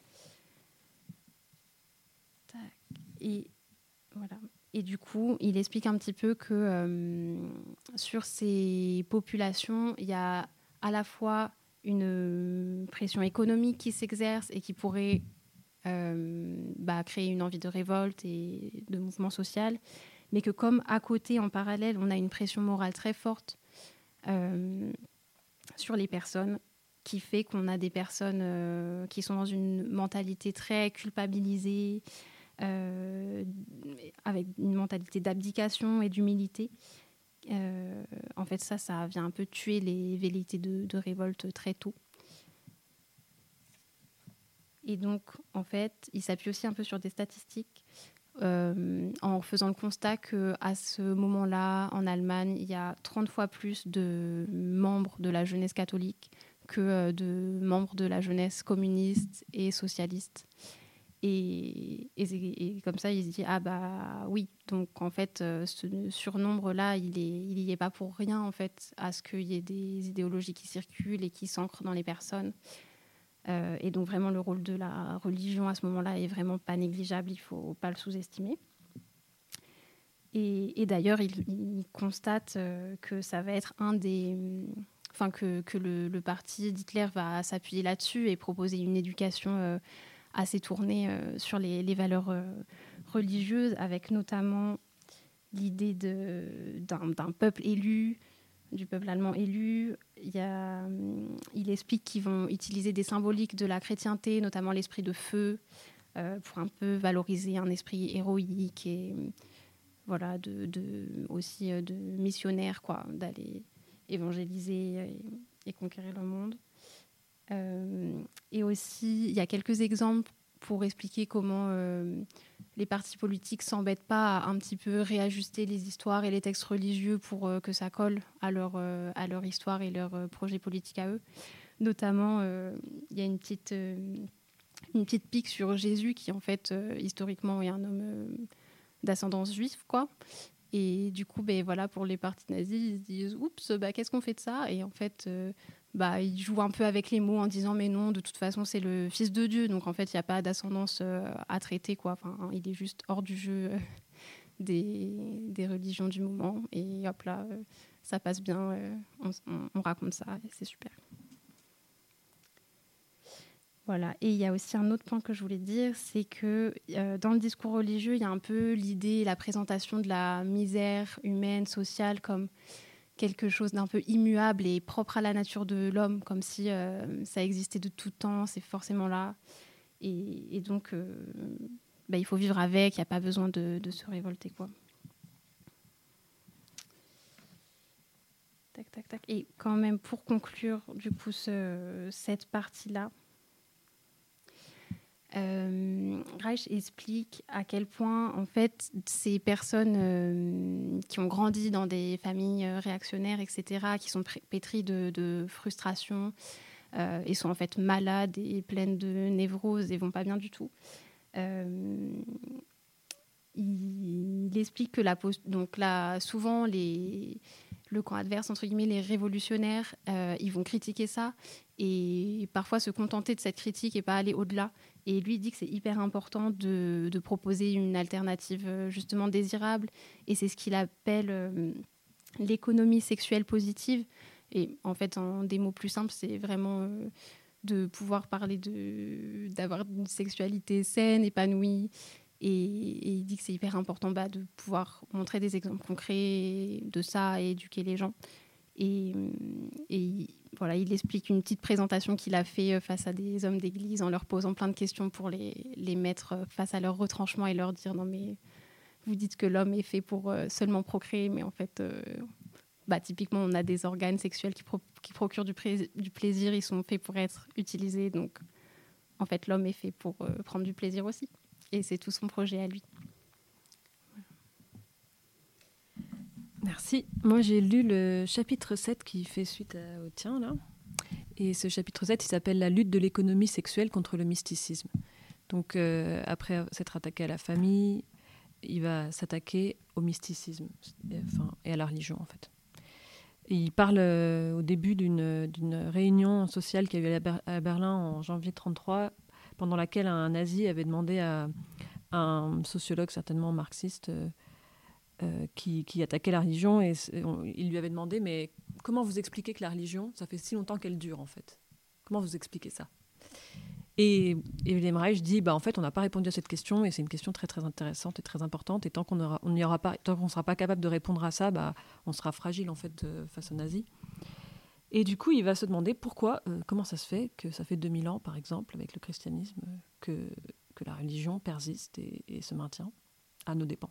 Tac. Et voilà. Et du coup, il explique un petit peu que euh, sur ces populations, il y a à la fois une pression économique qui s'exerce et qui pourrait euh, bah, créer une envie de révolte et de mouvement social, mais que comme à côté, en parallèle, on a une pression morale très forte euh, sur les personnes, qui fait qu'on a des personnes euh, qui sont dans une mentalité très culpabilisée, euh, avec une mentalité d'abdication et d'humilité. Euh, en fait, ça, ça vient un peu tuer les velléités de, de révolte très tôt. Et donc, en fait, il s'appuie aussi un peu sur des statistiques, euh, en faisant le constat qu'à ce moment-là, en Allemagne, il y a trente fois plus de membres de la jeunesse catholique que de membres de la jeunesse communiste et socialiste. Et, et, et comme ça, il se dit, ah bah oui, donc en fait, ce surnombre-là, il est, il y est pas pour rien, en fait, à ce qu'il y ait des idéologies qui circulent et qui s'ancrent dans les personnes. Euh, et donc vraiment, le rôle de la religion à ce moment-là est vraiment pas négligeable, il faut pas le sous-estimer. Et, et d'ailleurs, il, il constate euh, que ça va être un des... Enfin, que, que le, le parti d'Hitler va s'appuyer là-dessus et proposer une éducation euh, assez tournée euh, sur les, les valeurs euh, religieuses, avec notamment l'idée de, d'un, d'un peuple élu, du peuple allemand élu. Il, y a, il explique qu'ils vont utiliser des symboliques de la chrétienté, notamment l'esprit de feu, euh, pour un peu valoriser un esprit héroïque et voilà, de, de, aussi de missionnaire, quoi, d'aller évangéliser et, et conquérir le monde. Euh, et aussi, il y a quelques exemples pour expliquer comment euh, les partis politiques ne s'embêtent pas à un petit peu réajuster les histoires et les textes religieux pour euh, que ça colle à leur, euh, à leur histoire et leur euh, projet politique à eux. Notamment, euh, il y a une petite, euh, une petite pique sur Jésus qui, en fait, euh, historiquement, est un homme euh, d'ascendance juive, quoi. Et du coup, ben, voilà, pour les partis nazis, ils se disent « Oups, bah, qu'est-ce qu'on fait de ça ?» Et en fait, euh, bah, ils jouent un peu avec les mots en disant « Mais non, de toute façon, c'est le fils de Dieu. » Donc, en fait, il n'y a pas d'ascendance euh, à traiter, quoi. Enfin, il est juste hors du jeu euh, des, des religions du moment. Et hop là, euh, ça passe bien. Euh, on, on, on raconte ça et c'est super. Voilà. Et il y a aussi un autre point que je voulais dire, c'est que euh, dans le discours religieux, il y a un peu l'idée, la présentation de la misère humaine, sociale, comme quelque chose d'un peu immuable et propre à la nature de l'homme, comme si euh, ça existait de tout temps, c'est forcément là. Et, et donc, euh, bah, il faut vivre avec, il n'y a pas besoin de, de se révolter, quoi. Tac, tac, tac. Et quand même, pour conclure, du coup, ce, cette partie-là, Euh, Reich explique à quel point, en fait, ces personnes euh, qui ont grandi dans des familles euh, réactionnaires, et cetera, qui sont pétries de, de frustration euh, et sont en fait malades et pleines de névroses et vont pas bien du tout. Euh, il, il explique que la post- donc là, souvent les le camp adverse, entre guillemets, les révolutionnaires, euh, ils vont critiquer ça et parfois se contenter de cette critique et pas aller au-delà. Et lui, il dit que c'est hyper important de, de proposer une alternative justement désirable. Et c'est ce qu'il appelle euh, l'économie sexuelle positive. Et en fait, en des mots plus simples, c'est vraiment euh, de pouvoir parler de, d'avoir une sexualité saine, épanouie. Et, et il dit que c'est hyper important bah, de pouvoir montrer des exemples concrets de ça et éduquer les gens. Et, et voilà, il explique une petite présentation qu'il a fait face à des hommes d'église en leur posant plein de questions pour les, les mettre face à leur retranchement et leur dire non mais vous dites que l'homme est fait pour seulement procréer, mais en fait euh, bah, typiquement on a des organes sexuels qui, pro- qui procurent du, pré- du plaisir, ils sont faits pour être utilisés, donc en fait l'homme est fait pour euh, prendre du plaisir aussi. Et c'est tout son projet à lui. Merci. Moi, j'ai lu le chapitre sept qui fait suite à, au tien, là. Et ce chapitre sept, il s'appelle « La lutte de l'économie sexuelle contre le mysticisme ». Donc, euh, après s'être attaqué à la famille, il va s'attaquer au mysticisme, et, enfin, et à la religion, en fait. Et il parle euh, au début d'une, d'une réunion sociale qui a eu à, Ber- à Berlin en janvier trente-trois, pendant laquelle un nazi avait demandé à, à un sociologue, certainement marxiste, euh, euh, qui, qui attaquait la religion, et on, il lui avait demandé, mais comment vous expliquez que la religion, ça fait si longtemps qu'elle dure, en fait ? Comment vous expliquez ça ? Et, et Wilhelm Reich dit, bah, en fait, on n'a pas répondu à cette question, et c'est une question très, très intéressante et très importante, et tant qu'on aura, on n'y aura pas, tant qu'on ne sera pas capable de répondre à ça, bah, on sera fragile, en fait, euh, face aux nazis. Et du coup, il va se demander pourquoi, euh, comment ça se fait que ça fait deux mille ans, par exemple, avec le christianisme, euh, que, que la religion persiste et, et se maintient à nos dépens.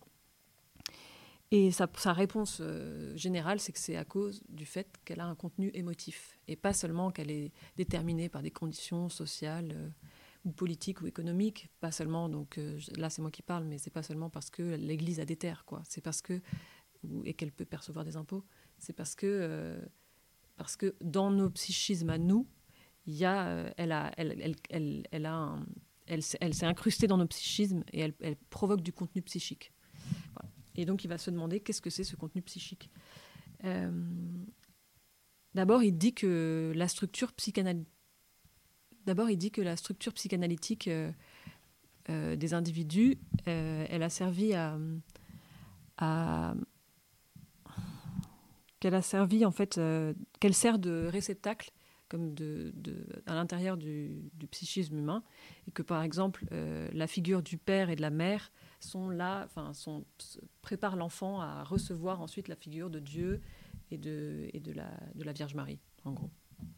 Et sa, sa réponse euh, générale, c'est que c'est à cause du fait qu'elle a un contenu émotif, et pas seulement qu'elle est déterminée par des conditions sociales euh, ou politiques ou économiques, pas seulement, donc euh, là c'est moi qui parle, mais c'est pas seulement parce que l'Église a des terres, quoi. C'est parce que, ou, et qu'elle peut percevoir des impôts, c'est parce que... Euh, Parce que dans nos psychismes à nous, il y a, euh, elle, a, elle, elle, elle, elle, a un, elle, elle s'est incrustée dans nos psychismes et elle, elle provoque du contenu psychique. Voilà. Et donc, il va se demander qu'est-ce que c'est ce contenu psychique. Euh, d'abord, il dit que la structure psychanalytique, d'abord, il dit que la structure psychanalytique euh, euh, des individus, euh, elle a servi à, à qu'elle a servi en fait, euh, qu'elle sert de réceptacle comme de, de, à l'intérieur du, du psychisme humain, et que par exemple euh, la figure du père et de la mère sont là, enfin sont préparent l'enfant à recevoir ensuite la figure de Dieu et de et de la de la Vierge Marie, en gros.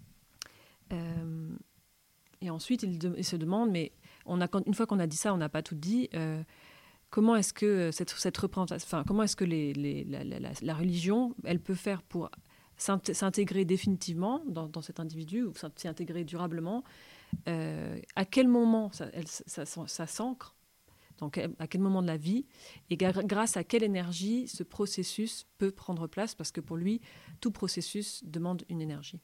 Euh, et ensuite il, de, il se demande, mais on a, une fois qu'on a dit ça, on n'a pas tout dit. Euh, Comment est-ce que cette, cette représentation, enfin, comment est-ce que les, les, la, la, la, la religion, elle peut faire pour s'intégrer définitivement dans, dans cet individu ou s'y intégrer durablement, euh, à quel moment ça, elle, ça, ça, ça s'ancre, donc à quel moment de la vie, et grâce à quelle énergie ce processus peut prendre place, parce que pour lui, tout processus demande une énergie.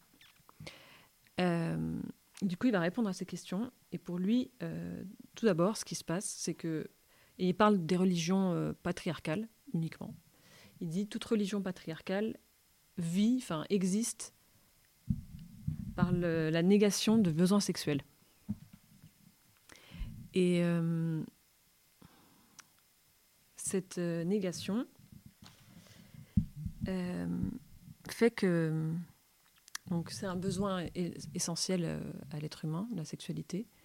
Euh, du coup, il va répondre à ces questions, et pour lui, euh, tout d'abord, ce qui se passe, c'est que et il parle des religions euh, patriarcales uniquement. Il dit toute religion patriarcale vit, enfin existe par le, la négation de besoins sexuels. Et euh, cette euh, négation euh, fait que donc c'est un besoin essentiel euh, à l'être humain, la sexualité.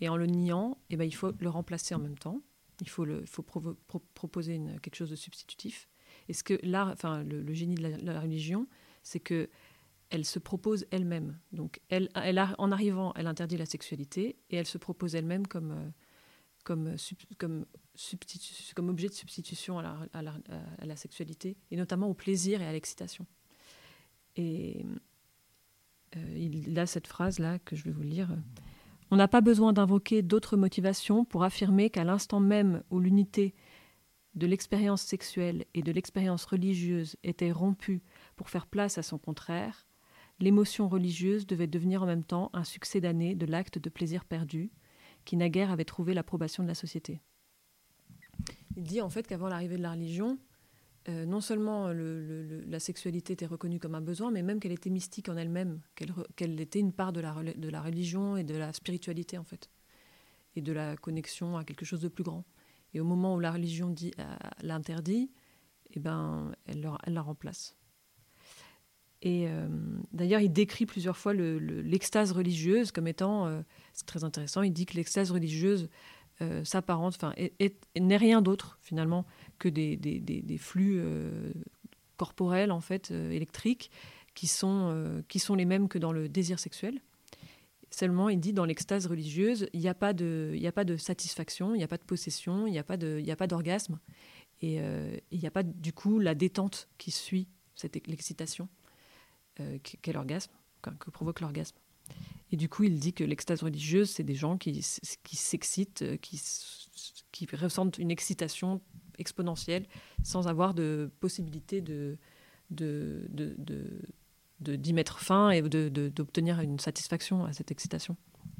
Et en le niant, eh ben, il faut le remplacer en même temps. Il faut, le, il faut provo- pro- proposer une, quelque chose de substitutif. Et ce que l'art, enfin, le, le génie de la, la religion, c'est que elle se propose elle-même. Donc, elle, elle a, en arrivant, elle interdit la sexualité et elle se propose elle-même comme, euh, comme, sub, comme, substitu- comme objet de substitution à la, à, la, à la sexualité, et notamment au plaisir et à l'excitation. Et euh, il a cette phrase-là que je vais vous lire. « On n'a pas besoin d'invoquer d'autres motivations pour affirmer qu'à l'instant même où l'unité de l'expérience sexuelle et de l'expérience religieuse était rompue pour faire place à son contraire, l'émotion religieuse devait devenir en même temps un succédané de l'acte de plaisir perdu, qui naguère avait trouvé l'approbation de la société. » Il dit en fait qu'avant l'arrivée de la religion, euh, non seulement le, le, le, la sexualité était reconnue comme un besoin, mais même qu'elle était mystique en elle-même, qu'elle, qu'elle était une part de la, de la religion et de la spiritualité en fait, et de la connexion à quelque chose de plus grand. Et au moment où la religion dit, euh, l'interdit, eh ben, elle, leur, elle la remplace. Et euh, d'ailleurs, il décrit plusieurs fois le, le, l'extase religieuse comme étant, euh, c'est très intéressant, il dit que l'extase religieuse euh, s'apparente, enfin, est, est, n'est rien d'autre finalement que des, des, des, des flux euh, corporels en fait, euh, électriques, qui sont, euh, qui sont les mêmes que dans le désir sexuel. Seulement, il dit, dans l'extase religieuse, il n'y a pas de, il n'y a pas de satisfaction, il n'y a pas de possession, il n'y a pas de, il n'y a pas d'orgasme, et euh, il n'y a pas du coup la détente qui suit cette, l'excitation. Euh, qu'est l'orgasme, que provoque l'orgasme. Et du coup, il dit que l'extase religieuse, c'est des gens qui, qui s'excitent, qui, qui ressentent une excitation exponentielle sans avoir de possibilité de, de, de, de, de, d'y mettre fin et de, de, d'obtenir une satisfaction à cette excitation.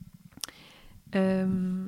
Euh,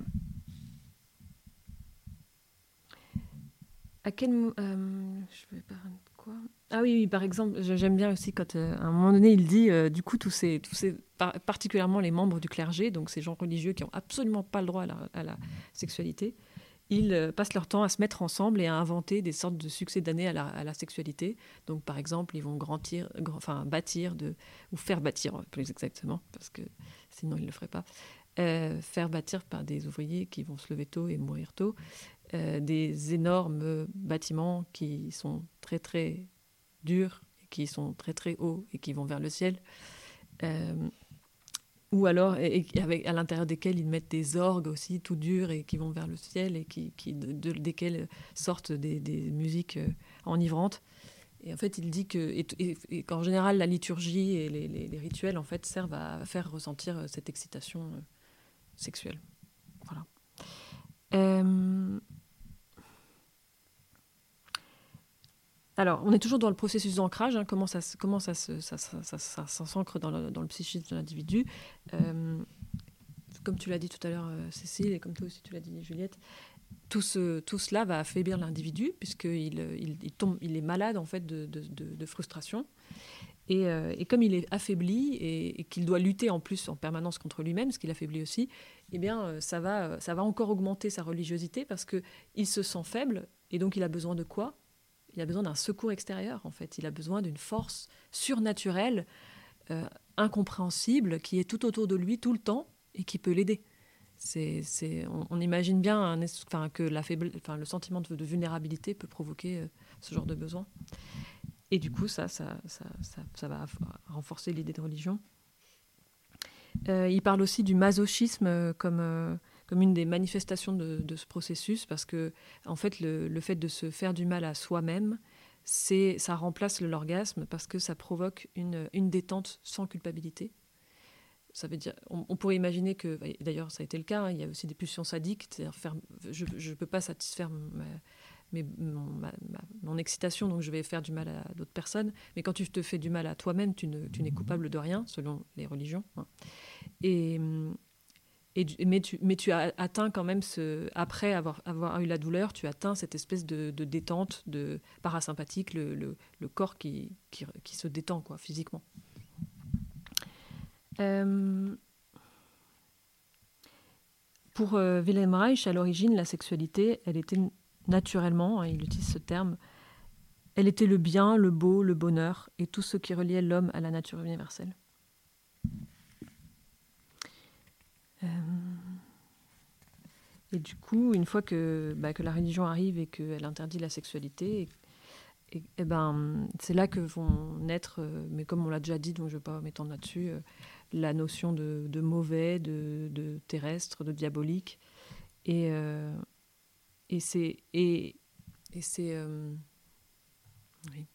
à quel moment... Euh, je vais pas... Quoi Ah oui, oui, par exemple, j'aime bien aussi quand, euh, à un moment donné, il dit, euh, du coup, tous ces, tous ces, par, particulièrement les membres du clergé, donc ces gens religieux qui n'ont absolument pas le droit à la, à la sexualité, ils euh, passent leur temps à se mettre ensemble et à inventer des sortes de succédanés à la, à la sexualité. Donc, par exemple, ils vont grandir, grand, enfin, bâtir, de, ou faire bâtir, plus exactement, parce que sinon, ils ne le feraient pas, euh, faire bâtir par des ouvriers qui vont se lever tôt et mourir tôt, Euh, des énormes bâtiments qui sont très très durs, qui sont très très hauts et qui vont vers le ciel, euh, ou alors et, et avec, à l'intérieur desquels ils mettent des orgues aussi tout durs et qui vont vers le ciel et qui, qui, de, de, desquels sortent des, des musiques euh, enivrantes. Et en fait, il dit que, et, et, et qu'en général, la liturgie et les, les, les rituels en fait, servent à faire ressentir cette excitation euh, sexuelle. Voilà. Euh... Alors, on est toujours dans le processus d'ancrage, hein, comment ça, comment ça, ça, ça, ça, ça, ça, ça s'ancre dans le, dans le psychisme de l'individu. Euh, comme tu l'as dit tout à l'heure, euh, Cécile, et comme toi aussi tu l'as dit, Juliette, tout, ce, tout cela va affaiblir l'individu, puisqu'il il, il tombe, il est malade en fait, de, de, de, de frustration. Et, euh, et comme il est affaibli et, et qu'il doit lutter en plus en permanence contre lui-même, ce qu'il affaiblit aussi, eh bien, ça va, ça va encore augmenter sa religiosité parce qu'il se sent faible et donc il a besoin de quoi ? Il a besoin d'un secours extérieur, en fait. Il a besoin d'une force surnaturelle, euh, incompréhensible, qui est tout autour de lui tout le temps et qui peut l'aider. C'est, c'est, on, on imagine bien un, enfin, que la faible, enfin, le sentiment de, de vulnérabilité peut provoquer euh, ce genre de besoin. Et du coup, ça, ça, ça, ça, ça va renforcer l'idée de religion. Euh, il parle aussi du masochisme comme... Euh, comme une des manifestations de, de ce processus, parce que en fait, le, le fait de se faire du mal à soi-même, c'est, ça remplace l'orgasme parce que ça provoque une, une détente sans culpabilité. Ça veut dire, on, on pourrait imaginer que, d'ailleurs, ça a été le cas, hein, il y a aussi des pulsions sadiques, c'est-à-dire faire, je ne peux pas satisfaire ma, mes, mon, ma, ma, mon excitation, donc je vais faire du mal à d'autres personnes. Mais quand tu te fais du mal à toi-même, tu, ne, tu n'es coupable de rien, selon les religions. Hein. Et... Et, mais, tu, mais tu as atteint quand même, ce, après avoir, avoir eu la douleur, tu atteins cette espèce de, de détente de parasympathique, le, le, le corps qui, qui, qui se détend quoi, physiquement. Euh, pour euh, Wilhelm Reich, à l'origine, la sexualité, elle était naturellement, hein, il utilise ce terme, elle était le bien, le beau, le bonheur et tout ce qui reliait l'homme à la nature universelle. Euh... Et du coup, une fois que, bah, que la religion arrive et qu'elle interdit la sexualité, et, et, et ben, c'est là que vont naître, euh, mais comme on l'a déjà dit, donc je ne vais pas m'étendre là-dessus, euh, la notion de, de mauvais, de, de terrestre, de diabolique. Et, euh, et c'est... Et, et c'est euh, oui.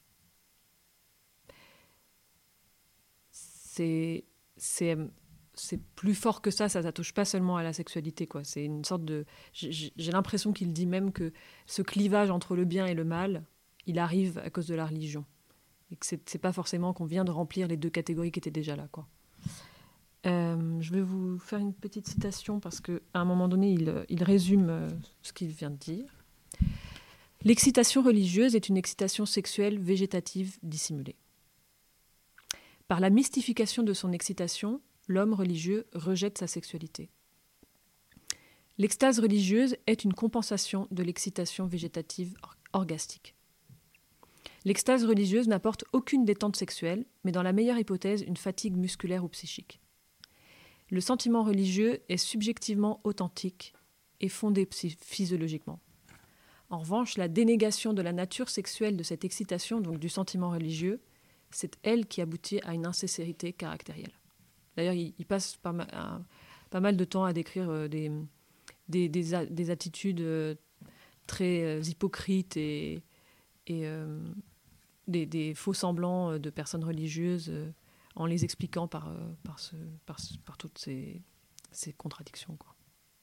C'est... c'est c'est plus fort que ça, ça ne touche pas seulement à la sexualité, quoi. C'est une sorte de... J'ai, j'ai l'impression qu'il dit même que ce clivage entre le bien et le mal, il arrive à cause de la religion. Et que c'est, c'est pas forcément qu'on vient de remplir les deux catégories qui étaient déjà là, quoi. Euh, je vais vous faire une petite citation parce qu'à un moment donné, il, il résume ce qu'il vient de dire. « L'excitation religieuse est une excitation sexuelle végétative dissimulée. Par la mystification de son excitation, l'homme religieux rejette sa sexualité. L'extase religieuse est une compensation de l'excitation végétative or- orgastique. L'extase religieuse n'apporte aucune détente sexuelle, mais dans la meilleure hypothèse, une fatigue musculaire ou psychique. Le sentiment religieux est subjectivement authentique et fondé psy- physiologiquement. En revanche, la dénégation de la nature sexuelle de cette excitation, donc du sentiment religieux, c'est elle qui aboutit à une insincérité caractérielle. » D'ailleurs, il, il passe pas mal, un, pas mal de temps à décrire euh, des, des, des, a, des attitudes euh, très euh, hypocrites et, et euh, des, des faux semblants de personnes religieuses euh, en les expliquant par, euh, par, ce, par, ce, par toutes ces, ces contradictions, quoi.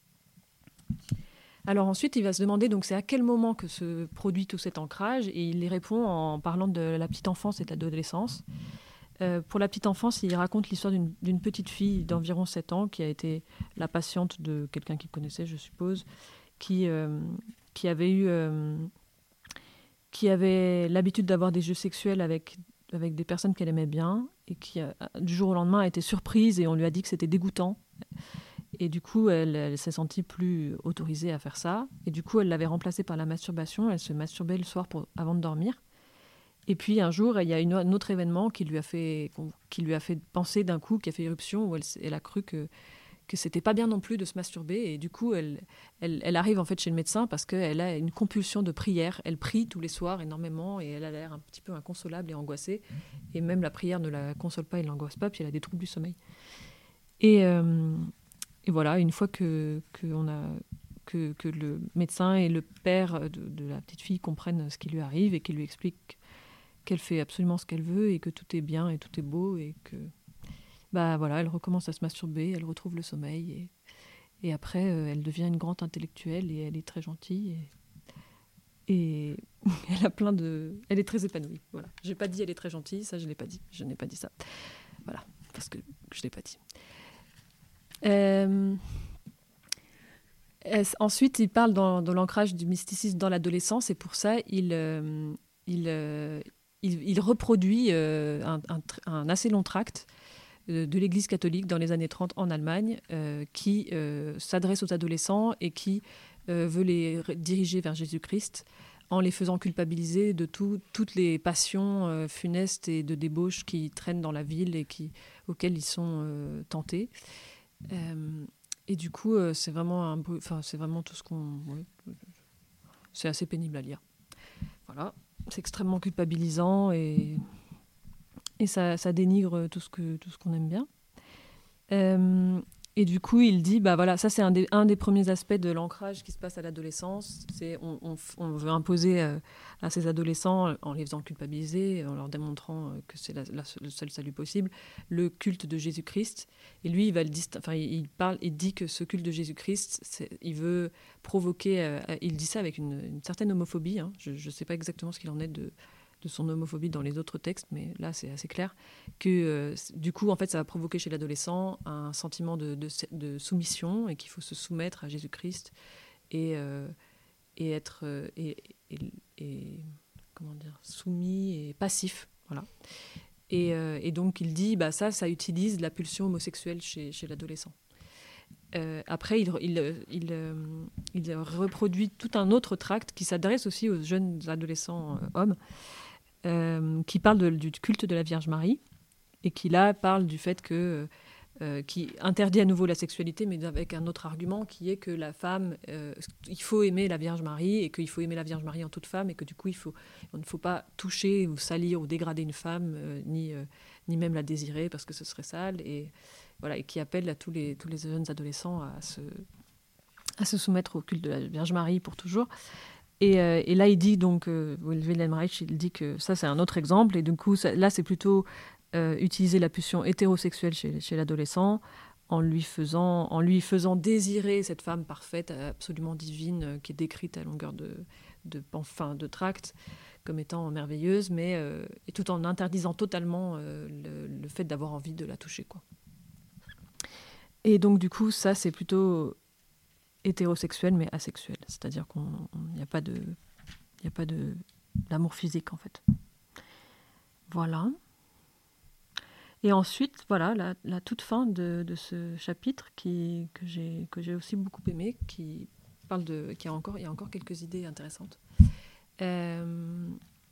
Alors ensuite, il va se demander donc c'est à quel moment que se produit tout cet ancrage, et il y répond en parlant de la petite enfance et de l'adolescence. Euh, pour la petite enfance, il raconte l'histoire d'une, d'une petite fille d'environ sept ans qui a été la patiente de quelqu'un qu'il connaissait, je suppose, qui, euh, qui avait eu euh, qui avait l'habitude d'avoir des jeux sexuels avec, avec des personnes qu'elle aimait bien, et qui, euh, du jour au lendemain, a été surprise et on lui a dit que c'était dégoûtant. Et du coup, elle, elle s'est sentie plus autorisée à faire ça. Et du coup, elle l'avait remplacé par la masturbation. Elle se masturbait le soir pour, avant de dormir. Et puis, un jour, il y a une, un autre événement qui lui a fait, qui lui a fait penser d'un coup, qui a fait éruption, où elle, elle a cru que, que c'était pas bien non plus de se masturber. Et du coup, elle, elle, elle arrive en fait chez le médecin parce qu'elle a une compulsion de prière. Elle prie tous les soirs énormément et elle a l'air un petit peu inconsolable et angoissée. Et même la prière ne la console pas et ne l'angoisse pas, puis elle a des troubles du sommeil. Et... Euh, Et voilà, une fois que, que, on a, que, que le médecin et le père de, de la petite fille comprennent ce qui lui arrive et qu'il lui explique qu'elle fait absolument ce qu'elle veut et que tout est bien et tout est beau et que, bah voilà, elle recommence à se masturber, elle retrouve le sommeil et, et après euh, elle devient une grande intellectuelle et elle est très gentille et, et elle a plein de, elle est très épanouie. Voilà, j'ai pas dit elle est très gentille, ça je l'ai pas dit, je n'ai pas dit ça. Voilà, parce que je l'ai pas dit. Euh, ensuite, il parle dans, dans l'ancrage du mysticisme dans l'adolescence, et pour ça, il, euh, il, euh, il, il reproduit euh, un, un, un assez long tract de, de l'Église catholique dans les années trente en Allemagne, euh, qui euh, s'adresse aux adolescents et qui euh, veut les diriger vers Jésus-Christ en les faisant culpabiliser de tout, toutes les passions euh, funestes et de débauche qui traînent dans la ville et qui, auxquelles ils sont euh, tentés. Euh, et du coup, euh, c'est vraiment un, enfin, c'est vraiment tout ce qu'on, ouais, c'est assez pénible à lire. Voilà, c'est extrêmement culpabilisant et et ça, ça dénigre tout ce que tout ce qu'on aime bien. Euh, et du coup, il dit, bah voilà, ça c'est un des un des premiers aspects de l'ancrage qui se passe à l'adolescence. C'est on on, on veut imposer à, à ces adolescents, en les faisant culpabiliser, en leur démontrant que c'est la, la, le seul salut possible, le culte de Jésus-Christ. Et lui, il va le dist- enfin, il parle, il dit que ce culte de Jésus-Christ, c'est, il veut provoquer. Euh, il dit ça avec une, une certaine homophobie. Hein. Je ne sais pas exactement ce qu'il en est de de son homophobie dans les autres textes, mais là c'est assez clair que euh, du coup en fait ça va provoquer chez l'adolescent un sentiment de, de, de soumission et qu'il faut se soumettre à Jésus-Christ et, euh, et être euh, et, et, et comment dire soumis et passif, voilà. Et, euh, et donc il dit bah ça ça utilise la pulsion homosexuelle chez, chez l'adolescent. Euh, après, il, il, il, euh, il reproduit tout un autre tract qui s'adresse aussi aux jeunes adolescents euh, hommes, euh, qui parle de, du culte de la Vierge Marie, et qui là parle du fait que euh, qui interdit à nouveau la sexualité, mais avec un autre argument qui est que la femme, euh, il faut aimer la Vierge Marie et qu'il faut aimer la Vierge Marie en toute femme et que du coup, il faut, on ne faut pas toucher ou salir ou dégrader une femme, euh, ni, euh, ni même la désirer parce que ce serait sale. Et, voilà, et qui appelle à tous les, tous les jeunes adolescents à se, à se soumettre au culte de la Vierge Marie pour toujours. Et, euh, et là, il dit donc, euh, Wilhelm Reich, il dit que ça, c'est un autre exemple. Et du coup, ça, là, c'est plutôt euh, utiliser la pulsion hétérosexuelle chez, chez l'adolescent en lui, faisant, en lui faisant désirer cette femme parfaite, absolument divine, euh, qui est décrite à longueur de, de, enfin, de tracts comme étant merveilleuse, mais euh, et tout en interdisant totalement euh, le, le fait d'avoir envie de la toucher, quoi. Et donc, du coup, ça, c'est plutôt hétérosexuel mais asexuel, c'est-à-dire qu'il n'y a pas de il n'y a pas de d'amour physique en fait. Voilà. Et ensuite, voilà, la, la toute fin de, de ce chapitre qui, que j'ai que j'ai aussi beaucoup aimé, qui parle de qui a encore il y a encore quelques idées intéressantes. Euh,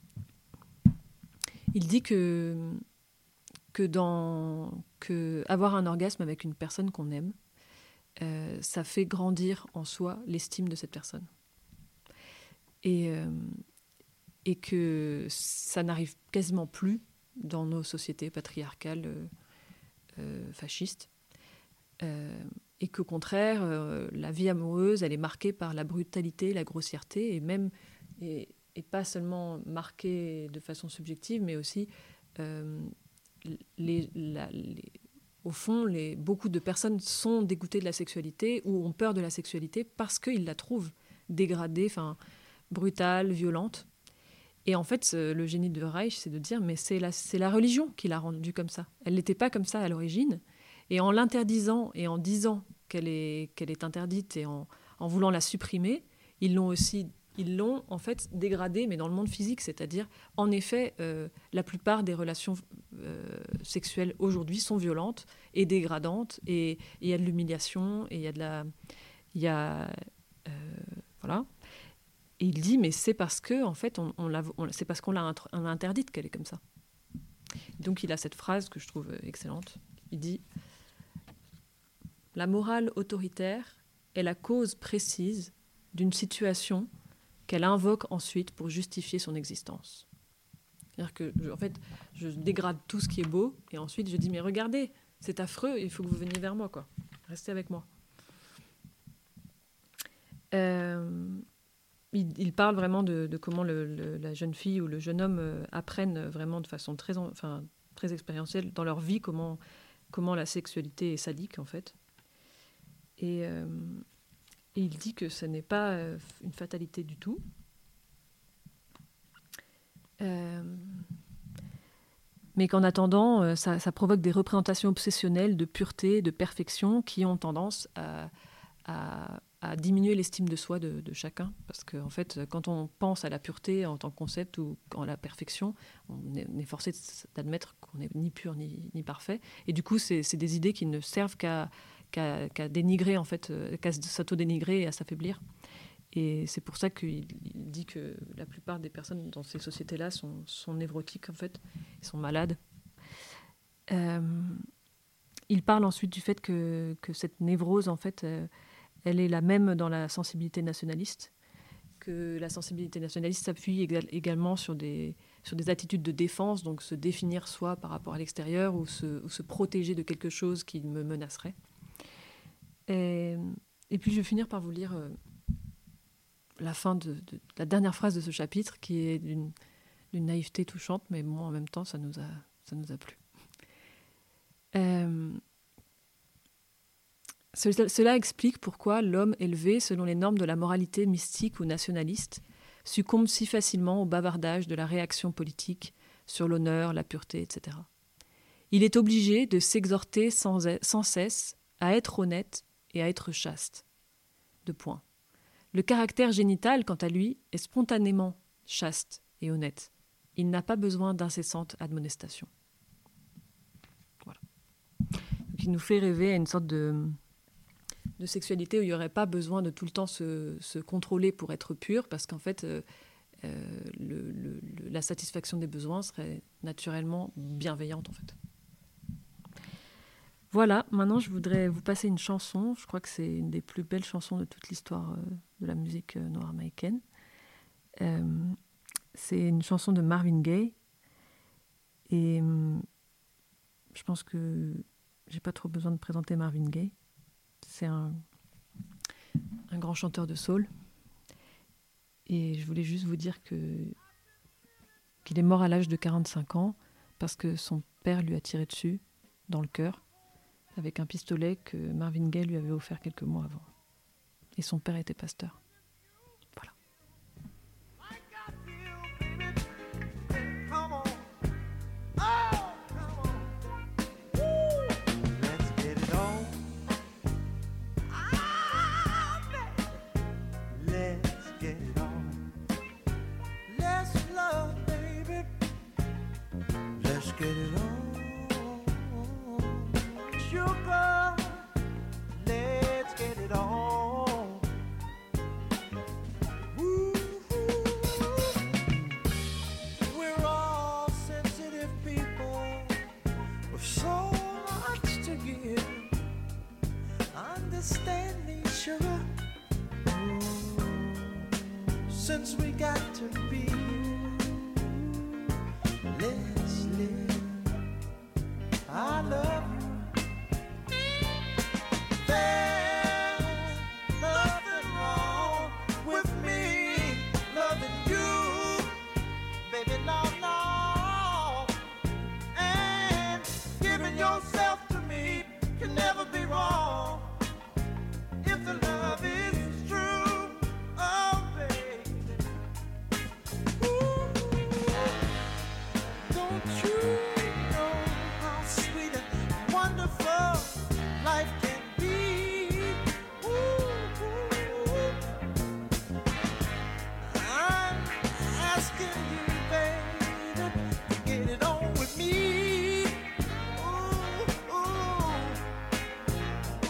il dit que que dans que avoir un orgasme avec une personne qu'on aime, Euh, ça fait grandir en soi l'estime de cette personne. Et, euh, et que ça n'arrive quasiment plus dans nos sociétés patriarcales euh, euh, fascistes. Euh, et qu'au contraire, euh, la vie amoureuse, elle est marquée par la brutalité, la grossièreté, et même, et, et pas seulement marquée de façon subjective, mais aussi euh, les... La, les Au fond, les, beaucoup de personnes sont dégoûtées de la sexualité ou ont peur de la sexualité parce qu'ils la trouvent dégradée, enfin, brutale, violente. Et en fait, le génie de Reich, c'est de dire, mais c'est la, c'est la religion qui l'a rendue comme ça. Elle n'était pas comme ça à l'origine. Et en l'interdisant et en disant qu'elle est, qu'elle est interdite et en, en voulant la supprimer, ils l'ont aussi... Ils l'ont en fait dégradée, mais dans le monde physique, c'est-à-dire, en effet, euh, la plupart des relations euh, sexuelles aujourd'hui sont violentes et dégradantes, et il y a de l'humiliation, et il y a de la, il y a, euh, voilà. Et il dit, mais c'est parce que, en fait, on, on l'a, on, c'est parce qu'on l'a, on l'a interdite qu'elle est comme ça. Donc, il a cette phrase que je trouve excellente. Il dit, la morale autoritaire est la cause précise d'une situation qu'elle invoque ensuite pour justifier son existence. C'est-à-dire que, je, en fait, je dégrade tout ce qui est beau, et ensuite je dis, mais regardez, c'est affreux, il faut que vous veniez vers moi, quoi. Restez avec moi. Euh, il, il parle vraiment de, de comment le, le, la jeune fille ou le jeune homme euh, apprennent vraiment de façon très, enfin, très expérientielle dans leur vie comment, comment la sexualité est sadique, en fait. Et... Euh, Et il dit que ce n'est pas euh, une fatalité du tout. Euh, mais qu'en attendant, euh, ça, ça provoque des représentations obsessionnelles de pureté, de perfection, qui ont tendance à, à, à diminuer l'estime de soi de, de chacun. Parce qu'en en fait, quand on pense à la pureté en tant que concept ou à la perfection, on est, on est forcé d'admettre qu'on n'est ni pur ni, ni parfait. Et du coup, c'est, c'est des idées qui ne servent qu'à... qu'à, qu'à dénigrer, en fait, qu'à s'auto-dénigrer et à s'affaiblir. Et c'est pour ça qu'il dit que la plupart des personnes dans ces sociétés-là sont, sont névrotiques, en fait, ils sont malades. Euh, il parle ensuite du fait que, que cette névrose, en fait, euh, elle est la même dans la sensibilité nationaliste, que la sensibilité nationaliste s'appuie égal, également sur des, sur des attitudes de défense, donc se définir soi par rapport à l'extérieur ou se, ou se protéger de quelque chose qui me menacerait. Et, et puis je vais finir par vous lire euh, la fin de, de la dernière phrase de ce chapitre, qui est d'une, d'une naïveté touchante, mais bon, en même temps, ça nous a, ça nous a plu. Euh, ce, cela explique pourquoi l'homme élevé selon les normes de la moralité mystique ou nationaliste succombe si facilement au bavardage de la réaction politique sur l'honneur, la pureté, et cetera. Il est obligé de s'exhorter sans, sans cesse à être honnête et à être chaste. Deux points. Le caractère génital, quant à lui, est spontanément chaste et honnête. Il n'a pas besoin d'incessantes admonestations. Voilà. Donc, il nous fait rêver à une sorte de, de sexualité où il n'y aurait pas besoin de tout le temps se, se contrôler pour être pur, parce qu'en fait, euh, euh, le, le, le, la satisfaction des besoins serait naturellement bienveillante, en fait. Voilà, maintenant je voudrais vous passer une chanson. Je crois que c'est une des plus belles chansons de toute l'histoire euh, de la musique euh, nord-américaine. Euh, c'est une chanson de Marvin Gaye. Et euh, je pense que j'ai pas trop besoin de présenter Marvin Gaye. C'est un, un grand chanteur de soul. Et je voulais juste vous dire que, qu'il est mort à l'âge de quarante-cinq ans parce que son père lui a tiré dessus, dans le cœur, avec un pistolet que Marvin Gaye lui avait offert quelques mois avant. Et son père était pasteur. Voilà. Get it on, sugar. Let's get it on. Ooh, we're all sensitive people with so much to give. Understand me, sugar. Ooh, since we got to be, let's live. I love you. There's nothing wrong with me loving you, baby, no, no. And giving yourself to me can never be wrong if the love is true. Oh, baby. Ooh, don't you? Wonderful life can be. Ooh, ooh. I'm asking you, baby, to get it on with me. Ooh, ooh.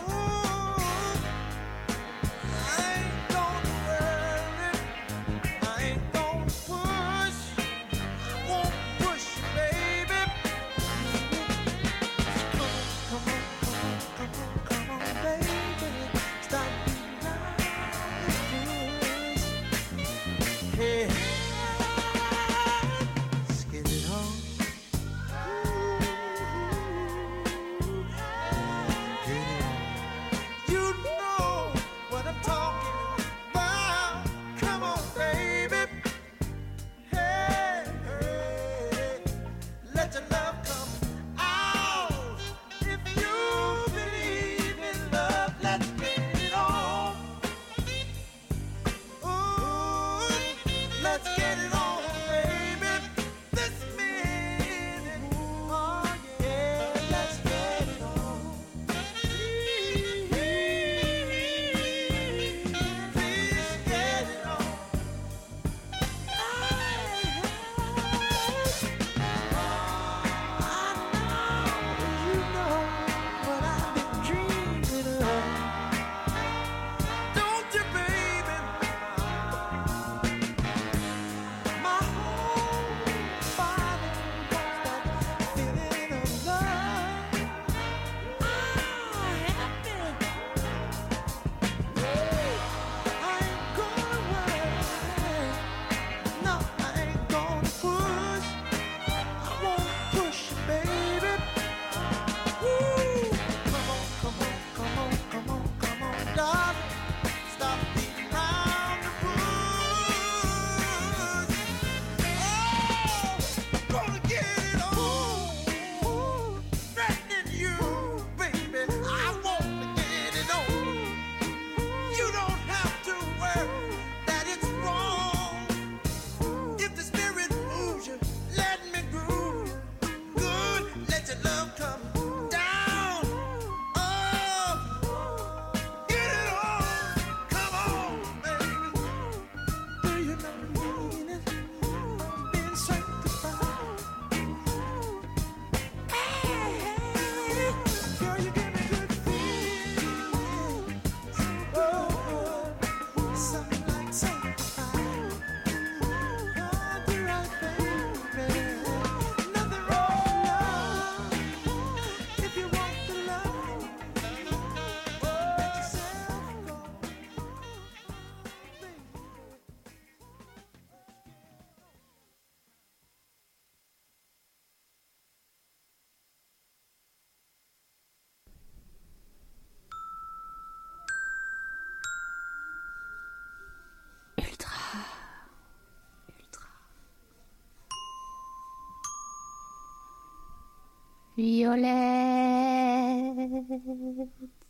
Violette.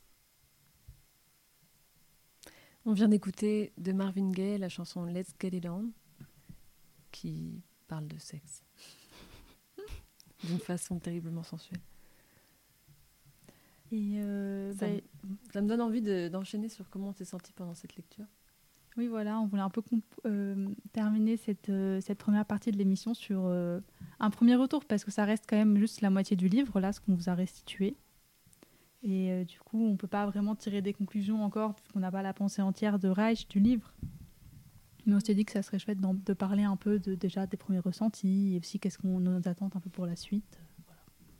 On vient d'écouter de Marvin Gaye la chanson Let's Get It On, qui parle de sexe d'une façon terriblement sensuelle. Et euh, ça, bah, me, ça me donne envie de, d'enchaîner sur comment on s'est senti pendant cette lecture. Oui, voilà, on voulait un peu comp- euh, terminer cette, euh, cette première partie de l'émission sur euh, un premier retour, parce que ça reste quand même juste la moitié du livre, là, ce qu'on vous a restitué. Et euh, du coup, on ne peut pas vraiment tirer des conclusions encore, puisqu'on n'a pas la pensée entière de Reich, du livre. Mais on s'est dit que ça serait chouette de parler un peu de, déjà des premiers ressentis, et aussi qu'est-ce qu'on nous attend un peu pour la suite. Voilà.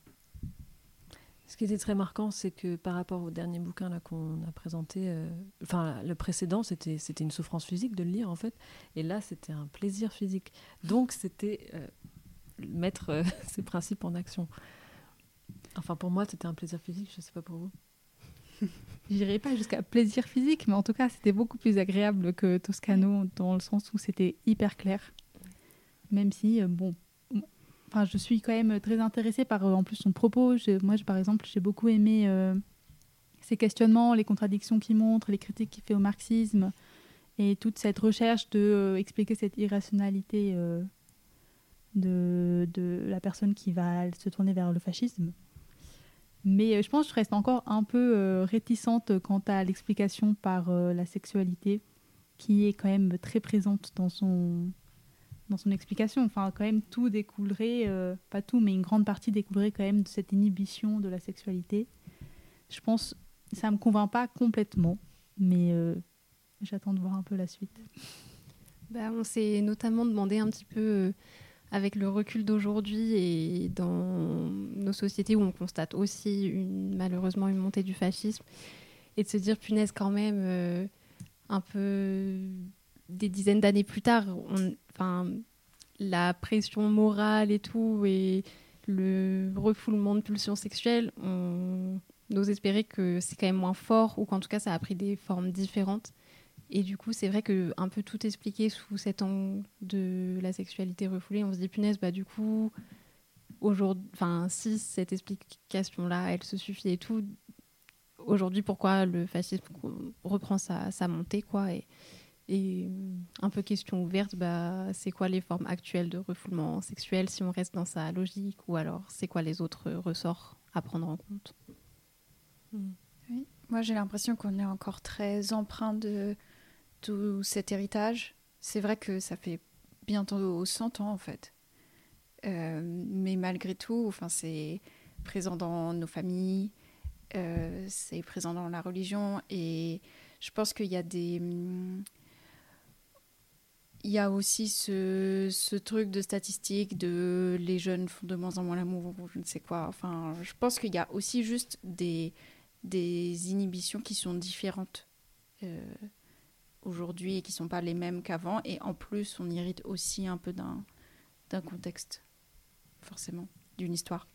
Ce qui était très marquant, c'est que par rapport au dernier bouquin là, qu'on a présenté, euh, enfin le précédent, c'était, c'était une souffrance physique de le lire en fait, et là c'était un plaisir physique. Donc c'était euh, mettre euh, ces principes en action. Enfin pour moi c'était un plaisir physique, je ne sais pas pour vous. J'irai pas jusqu'à plaisir physique, mais en tout cas c'était beaucoup plus agréable que Toscano, dans le sens où c'était hyper clair. Même si, euh, bon... Enfin, je suis quand même très intéressée par, euh, en plus, son propos. Je, moi, je, par exemple, j'ai beaucoup aimé euh, ses questionnements, les contradictions qu'il montre, les critiques qu'il fait au marxisme, et toute cette recherche de euh, expliquer cette irrationalité euh, de, de la personne qui va se tourner vers le fascisme. Mais euh, je pense que je reste encore un peu euh, réticente quant à l'explication par euh, la sexualité, qui est quand même très présente dans son... dans son explication. Enfin, quand même, tout découlerait, euh, pas tout, mais une grande partie découlerait quand même de cette inhibition de la sexualité. Je pense, ça me convainc pas complètement, mais euh, j'attends de voir un peu la suite. Bah, on s'est notamment demandé un petit peu, euh, avec le recul d'aujourd'hui et dans nos sociétés où on constate aussi une, malheureusement une montée du fascisme, et de se dire, punaise, quand même, euh, un peu des dizaines d'années plus tard, on, enfin, la pression morale et tout, et le refoulement de pulsions sexuelles, on ose espérer que c'est quand même moins fort, ou qu'en tout cas ça a pris des formes différentes. Et du coup, c'est vrai que un peu tout expliqué sous cet angle de la sexualité refoulée, on se dit, punaise, bah du coup, aujourd'hui, enfin, si cette explication-là, elle se suffit et tout, aujourd'hui, pourquoi le fascisme reprend sa, sa montée, quoi, et Et un peu question ouverte, bah, c'est quoi les formes actuelles de refoulement sexuel si on reste dans sa logique, ou alors c'est quoi les autres ressorts à prendre en compte? Mmh. Oui. Moi j'ai l'impression qu'on est encore très empreint de tout cet héritage. C'est vrai que ça fait bientôt cent ans en fait. Euh, mais malgré tout, enfin, c'est présent dans nos familles, euh, c'est présent dans la religion, et je pense qu'il y a des... Il y a aussi ce, ce truc de statistique de les jeunes font de moins en moins l'amour, ou je ne sais quoi. Enfin, je pense qu'il y a aussi juste des, des inhibitions qui sont différentes euh, aujourd'hui et qui ne sont pas les mêmes qu'avant. Et en plus, on hérite aussi un peu d'un, d'un contexte, forcément, d'une histoire.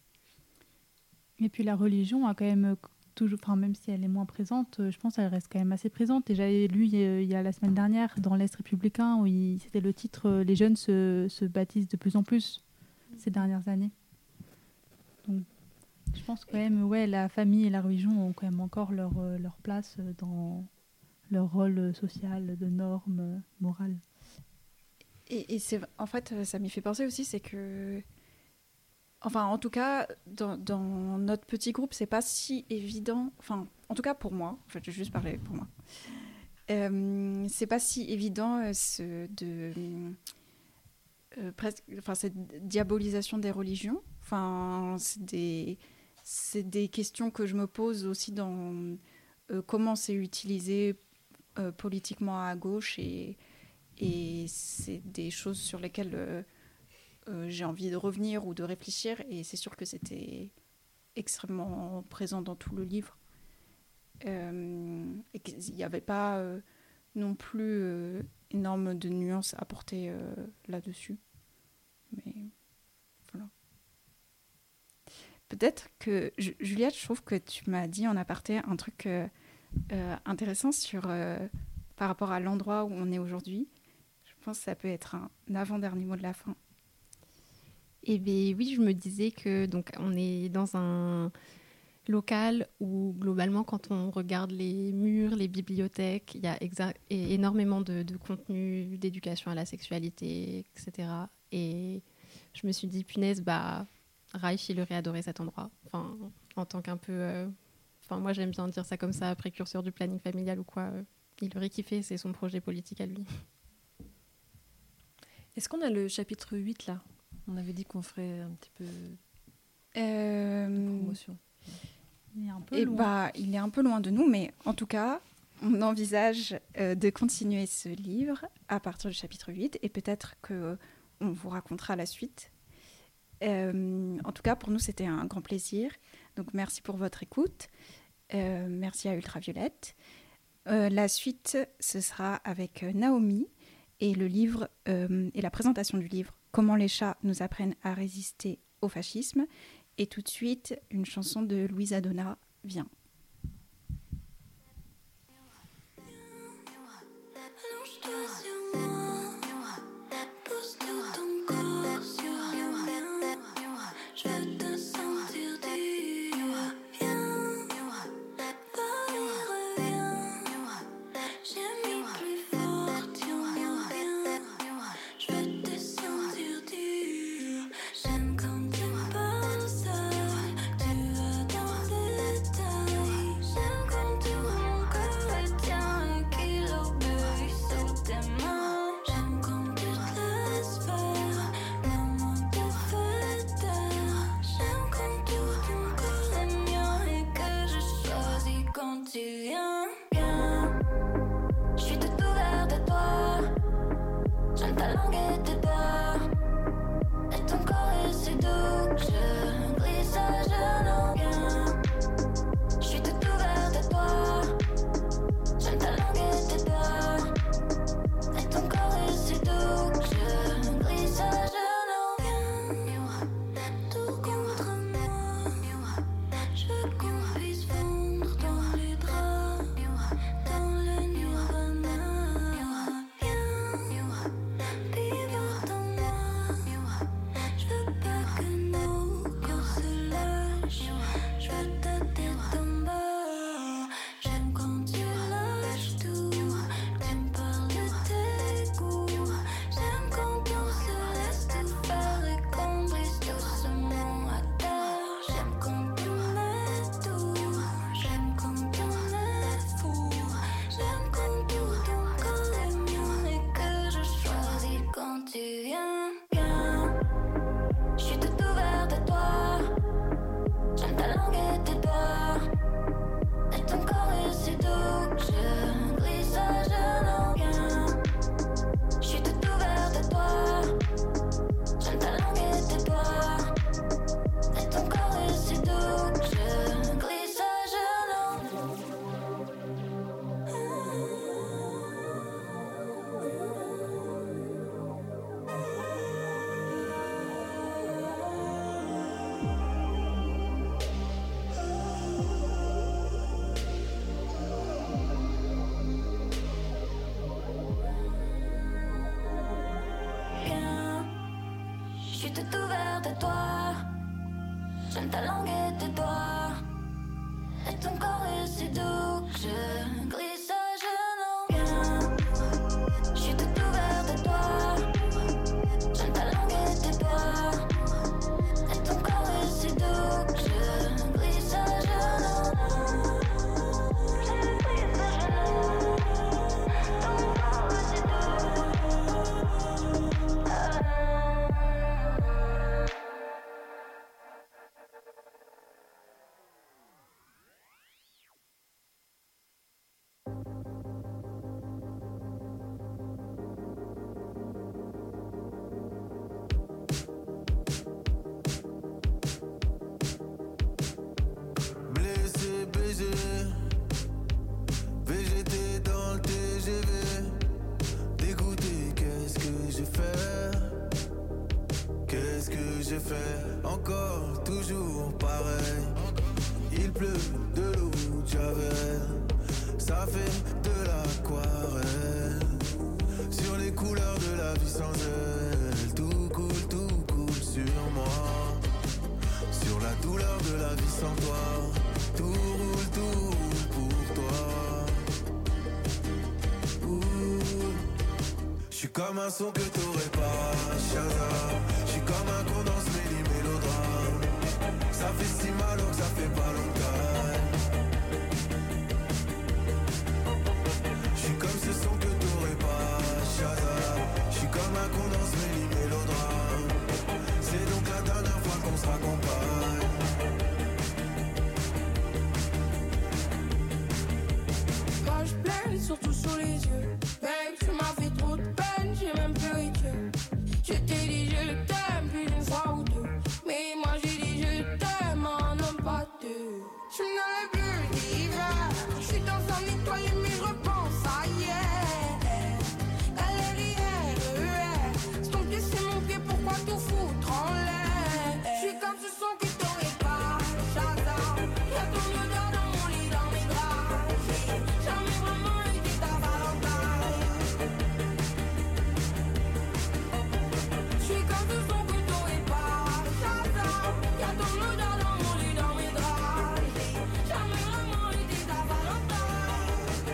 Et puis la religion a quand même... toujours, enfin, même si elle est moins présente, je pense qu'elle reste quand même assez présente. Et j'avais lu il y a la semaine dernière dans l'Est républicain, où il, c'était le titre « Les jeunes se, se baptisent de plus en plus ces dernières années ». Donc, je pense quand même, ouais, la famille et la religion ont quand même encore leur, leur place dans leur rôle social de normes morales. Et, et c'est, en fait, ça m'y fait penser aussi, c'est que... Enfin, en tout cas, dans, dans notre petit groupe, c'est pas si évident. Enfin, en tout cas pour moi, en fait, je vais juste parler pour moi. Euh, c'est pas si évident euh, ce, de euh, presque, enfin, cette diabolisation des religions. Enfin, c'est des, c'est des questions que je me pose aussi dans euh, comment c'est utilisé euh, politiquement à gauche, et et c'est des choses sur lesquelles euh, Euh, j'ai envie de revenir ou de réfléchir, et c'est sûr que c'était extrêmement présent dans tout le livre. Euh, et qu'il n'y avait pas euh, non plus euh, énorme de nuances apportées euh, là-dessus. Mais voilà. Peut-être que, Juliette, je trouve que tu m'as dit en aparté un truc euh, euh, intéressant sur, euh, par rapport à l'endroit où on est aujourd'hui. Je pense que ça peut être un avant-dernier mot de la fin. Eh bien oui, je me disais que donc on est dans un local où globalement quand on regarde les murs, les bibliothèques, il y a exa- et énormément de, de contenu d'éducation à la sexualité, et cetera. Et je me suis dit, punaise, bah, Reich, il aurait adoré cet endroit. Enfin, en tant qu'un peu... euh, Enfin, moi, j'aime bien dire ça comme ça, précurseur du planning familial ou quoi. euh, il aurait kiffé, c'est son projet politique à lui. Est-ce qu'on a le chapitre huit là ? On avait dit qu'on ferait un petit peu Euh, de promotion. Il est un peu Et loin. bah, il est un peu loin de nous, mais en tout cas, on envisage euh, de continuer ce livre à partir du chapitre huit et peut-être qu'on vous racontera la suite. Euh, en tout cas, pour nous, c'était un grand plaisir. Donc, merci pour votre écoute. Euh, merci à Ultraviolette. Euh, la suite, ce sera avec euh, Naomi et le livre euh, et la présentation du livre « Comment les chats nous apprennent à résister au fascisme ». Et tout de suite, une chanson de Louisa Donna, « Viens ». Allonge-toi sur moi, pose tout ton corps sur moi. Je veux te sentir dire viens, va et reviens. J'ai mis plus fort, tiens bien. Je veux te sentir dire j'aime quand tu parles seul, tu vas dans le détail. J'aime quand tu mon cœur est tien et qu'il obéit sous tes mains. J'aime quand tu te laisses faire, maman te fait taire. J'aime quand tout ton corps est mien et que je choisis quand tu viens. Viens, je suis tout ouverte à toi. J'aime ta langue et tes doigts. Et ton corps est si doux que je glisse à genoux. Viens, je suis toute ouverte à toi. J'aime ta langue et tes doigts. Et ton corps est si doux que je glisse à genoux. Viens, tout contre moi. Je veux qu'on puisse fondre dans les draps, dans le nirvana. Viens, pivote en moi. Je veux pas que nos corps se lâchent. Je veux ta tête en bas. J'aime quand tu lâches tout. Tu me parles de tes goûts. J'aime quand on se laisse tout faire et qu'on brise doucement à terre. J'aime quand on est tout. J'aime quand on est fou. J'aime quand tout ton corps est mien et que je choisis quand tu viens. Viens, je suis toute ouverte à toi. J'aime ta langue et tes doigts. Et ton corps est si doux que je glisse à genoux. Viens, je suis toute ouverte à toi. J'aime ta langue et tes doigts. Et ton corps est si doux que je glisse à genoux. Viens, je suis toute ouverte à toi. J'aime ta langue et tes doigts. Et ton corps est si doux que je glisse à genoux. Viens, je suis toute ouverte à toi. J'aime ta langue et tes doigts. Et ton corps est si doux que je glisse à genoux. Je glisse à genoux. Ton corps est si Blessé, baisé, V G T dans le T G V. Dégoûté, qu'est-ce que j'ai fait? Qu'est-ce que j'ai fait? Encore, toujours pareil. Il pleut de l'eau de Javel. Ça fait de l'aquarelle. Sur les couleurs de la vie sans elle. Tout coule, tout coule sur moi. comme un son que t'aurais pas, Shazam. J'suis comme un con dans ce méli mélodrame. Ça fait si mal donc ça fait pas longtemps. J'suis comme ce son que t'aurais pas, Shazam. J'suis comme un con dans ce méli mélodrame. C'est donc la dernière fois qu'on se raccompagne. Quand je pleure, surtout sous les yeux. Babe, tu m'as fait trop de peine, j'ai même pleuré que. Je t'ai dit je t'aime plus d'une fois ou deux. Mais moi j'ai dit je t'aime en homme pas deux. Je n'avais plus d'hiver. Je suis dans un nettoyé mais je repense à hier. Galérière, c'est ton pied, c'est mon pied, pourquoi tout foutre en l'air? Je suis comme ce son que t'aurais pas, Shazam. Y'a ton odeur dans mon lit, dans mes draps. J'ai jamais vraiment été ta Valentine. Je suis comme ce son que t'aurais pas, Shazam. Y'a ton odeur dans mon lit, dans mes draps. J'ai jamais vraiment été ta Valentine.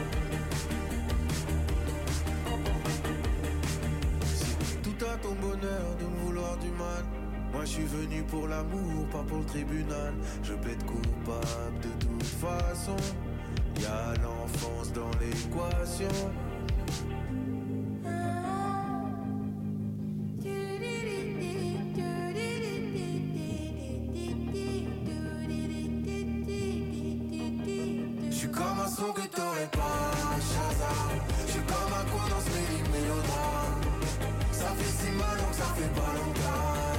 Tout à ton bonheur de me vouloir du mal. Moi je suis venu pour l'amour, pas pour le tribunal. Je plaide coupable de toute façon. Y'a l'enfance dans l'équation. Je suis comme un son que t'aurais pas, Shazam. Je suis comme un con dans ce méli mélodrame. Ça fait si mal donc ça fait pas longtemps.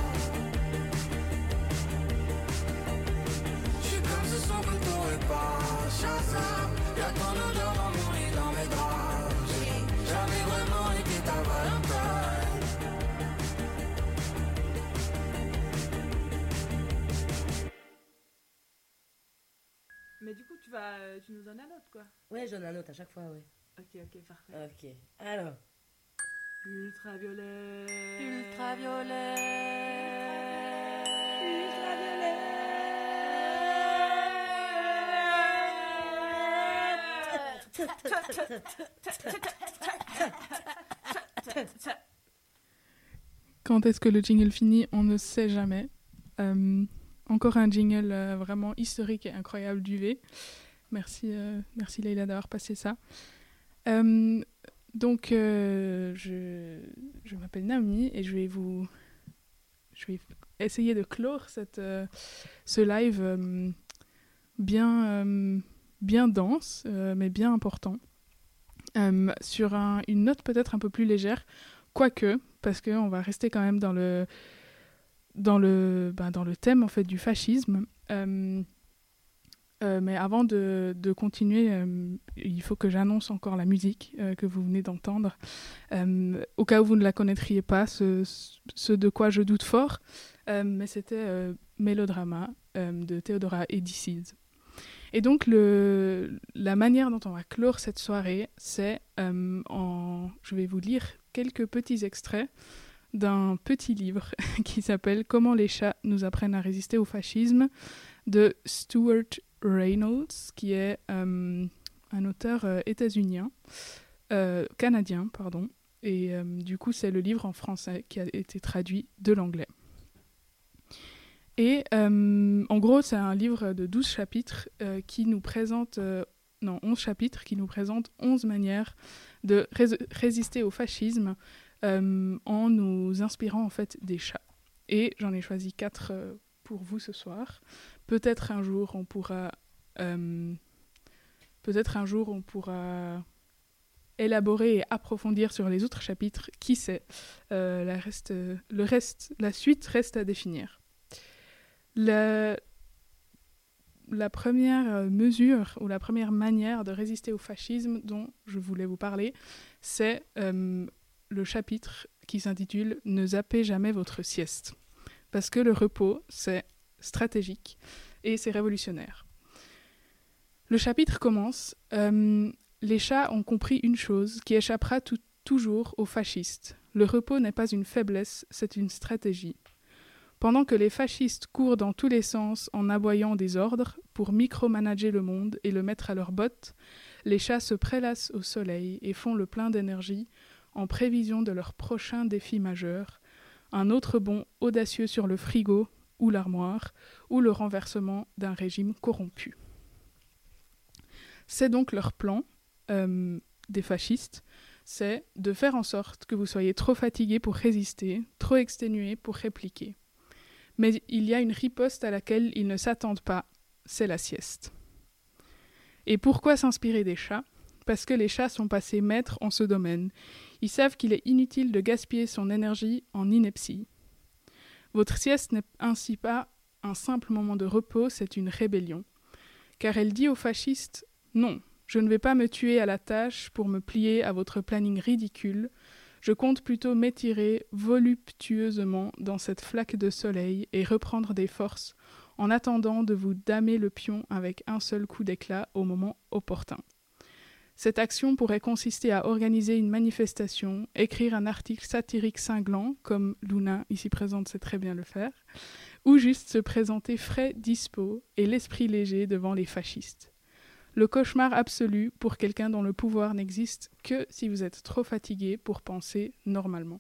Je suis comme ce son que t'aurais pas, Shazam. Y'a ton odeur dans mon lit, dans mes draps. J'ai jamais vraiment été ta Valentine. Mais du coup, tu vas, tu nous donnes un autre, quoi. Ouais, j'en ai un autre à chaque fois, ouais. Ok, ok, parfait. Ok, alors. Ultraviolet. Quand est-ce que le jingle finit, on ne sait jamais. Euh, encore un jingle euh, vraiment historique et incroyable du V. Merci, euh, merci Leïla d'avoir passé ça. Euh, donc, euh, je, je m'appelle Naomi et je vais vous, je vais essayer de clore cette, euh, ce live euh, bien, euh, bien dense, euh, mais bien important, euh, sur un, une note peut-être un peu plus légère, quoique, parce qu'on va rester quand même dans le, dans le, ben, dans le thème en fait, du fascisme. Euh, Euh, mais avant de, de continuer, euh, il faut que j'annonce encore la musique euh, que vous venez d'entendre. Euh, au cas où vous ne la connaîtriez pas, ce, ce de quoi je doute fort, euh, mais c'était euh, Mélodrama euh, de Theodora Edices. Et donc, le, la manière dont on va clore cette soirée, c'est euh, en... Je vais vous lire quelques petits extraits d'un petit livre qui s'appelle « Comment les chats nous apprennent à résister au fascisme » de Stuart Reynolds, qui est euh, un auteur euh, états-unien, euh, canadien, pardon, et euh, du coup c'est le livre en français qui a été traduit de l'anglais. Et euh, en gros c'est un livre de douze chapitres euh, qui nous présente, euh, non onze chapitres qui nous présentent onze manières de rés- résister au fascisme euh, en nous inspirant en fait des chats. Et j'en ai choisi quatre euh, pour vous ce soir. Peut-être un jour on pourra, euh, peut-être un jour on pourra élaborer et approfondir sur les autres chapitres. Qui sait, euh, la reste, le reste, la suite reste à définir. La, la première mesure ou la première manière de résister au fascisme dont je voulais vous parler, c'est euh, le chapitre qui s'intitule « Ne zappez jamais votre sieste ». Parce que le repos, c'est stratégique et c'est révolutionnaire. Le chapitre commence euh, « Les chats ont compris une chose qui échappera tout, toujours aux fascistes. Le repos n'est pas une faiblesse, c'est une stratégie. Pendant que les fascistes courent dans tous les sens en aboyant des ordres pour micromanager le monde et le mettre à leurs bottes, les chats se prélassent au soleil et font le plein d'énergie en prévision de leur prochain défi majeur, un autre bond audacieux sur le frigo ou l'armoire, ou le renversement d'un régime corrompu. C'est donc leur plan, euh, des fascistes, c'est de faire en sorte que vous soyez trop fatigués pour résister, trop exténués pour répliquer. Mais il y a une riposte à laquelle ils ne s'attendent pas, c'est la sieste. Et pourquoi s'inspirer des chats ? Parce que les chats sont passés maîtres en ce domaine. Ils savent qu'il est inutile de gaspiller son énergie en ineptie. Votre sieste n'est ainsi pas un simple moment de repos, c'est une rébellion. Car elle dit aux fascistes « Non, je ne vais pas me tuer à la tâche pour me plier à votre planning ridicule. Je compte plutôt m'étirer voluptueusement dans cette flaque de soleil et reprendre des forces en attendant de vous damer le pion avec un seul coup d'éclat au moment opportun. Cette action pourrait consister à organiser une manifestation, écrire un article satirique cinglant, comme Luna, ici présente, sait très bien le faire, ou juste se présenter frais, dispo et l'esprit léger devant les fascistes. Le cauchemar absolu pour quelqu'un dont le pouvoir n'existe que si vous êtes trop fatigué pour penser normalement.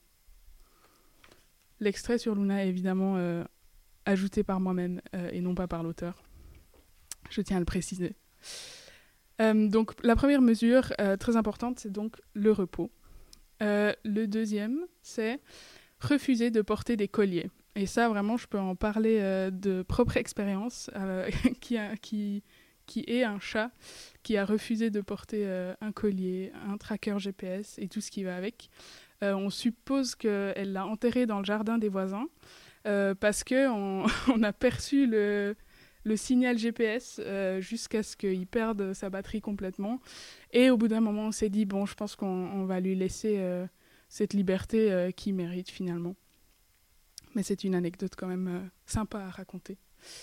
L'extrait sur Luna est évidemment euh, ajouté par moi-même euh, et non pas par l'auteur. Je tiens à le préciser. Euh, donc la première mesure euh, très importante, c'est donc le repos. Euh, le deuxième, c'est refuser de porter des colliers. Et ça, vraiment, je peux en parler euh, de propre expérience, euh, qui, a, qui, qui est un chat qui a refusé de porter euh, un collier, un tracker G P S et tout ce qui va avec. Euh, on suppose qu'elle l'a enterré dans le jardin des voisins euh, parce qu'on on a perçu le... le signal G P S euh, jusqu'à ce qu'il perde sa batterie complètement. Et au bout d'un moment, on s'est dit, bon, je pense qu'on on va lui laisser euh, cette liberté euh, qu'il mérite finalement. Mais c'est une anecdote quand même euh, sympa à raconter.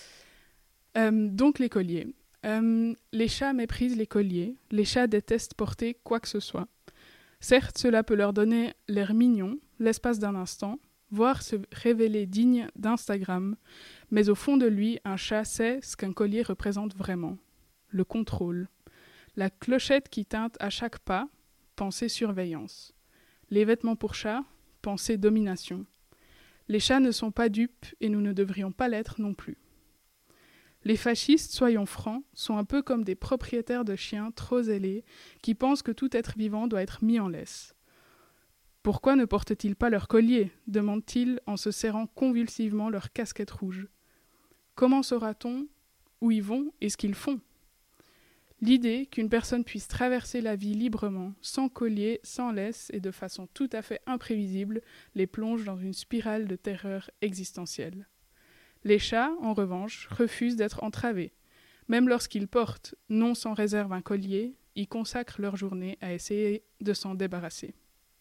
Euh, donc les colliers. Euh, les chats méprisent les colliers. Les chats détestent porter quoi que ce soit. Certes, cela peut leur donner l'air mignon, l'espace d'un instant, voire se révéler digne d'Instagram, mais au fond de lui, un chat sait ce qu'un collier représente vraiment. Le contrôle. La clochette qui teinte à chaque pas, pensée surveillance. Les vêtements pour chat, pensée domination. Les chats ne sont pas dupes et nous ne devrions pas l'être non plus. Les fascistes, soyons francs, sont un peu comme des propriétaires de chiens trop zélés qui pensent que tout être vivant doit être mis en laisse. Pourquoi ne portent-ils pas leur collier ? Demandent-ils en se serrant convulsivement leur casquette rouge. Comment saura-t-on où ils vont et ce qu'ils font ? L'idée qu'une personne puisse traverser la vie librement, sans collier, sans laisse et de façon tout à fait imprévisible, les plonge dans une spirale de terreur existentielle. Les chats, en revanche, refusent d'être entravés. Même lorsqu'ils portent, non sans réserve, un collier, ils consacrent leur journée à essayer de s'en débarrasser.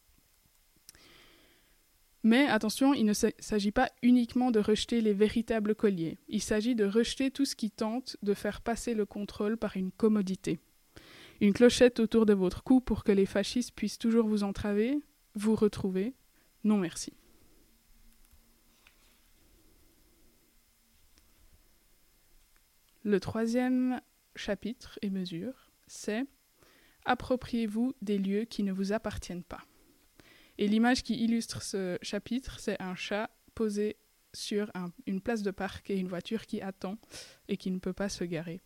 Mais attention, il ne s'agit pas uniquement de rejeter les véritables colliers. Il s'agit de rejeter tout ce qui tente de faire passer le contrôle par une commodité. Une clochette autour de votre cou pour que les fascistes puissent toujours vous entraver, vous retrouver. Non merci. Le troisième chapitre et mesure, c'est « Appropriez-vous des lieux qui ne vous appartiennent pas ». Et l'image qui illustre ce chapitre, c'est un chat posé sur un, une place de parc et une voiture qui attend et qui ne peut pas se garer.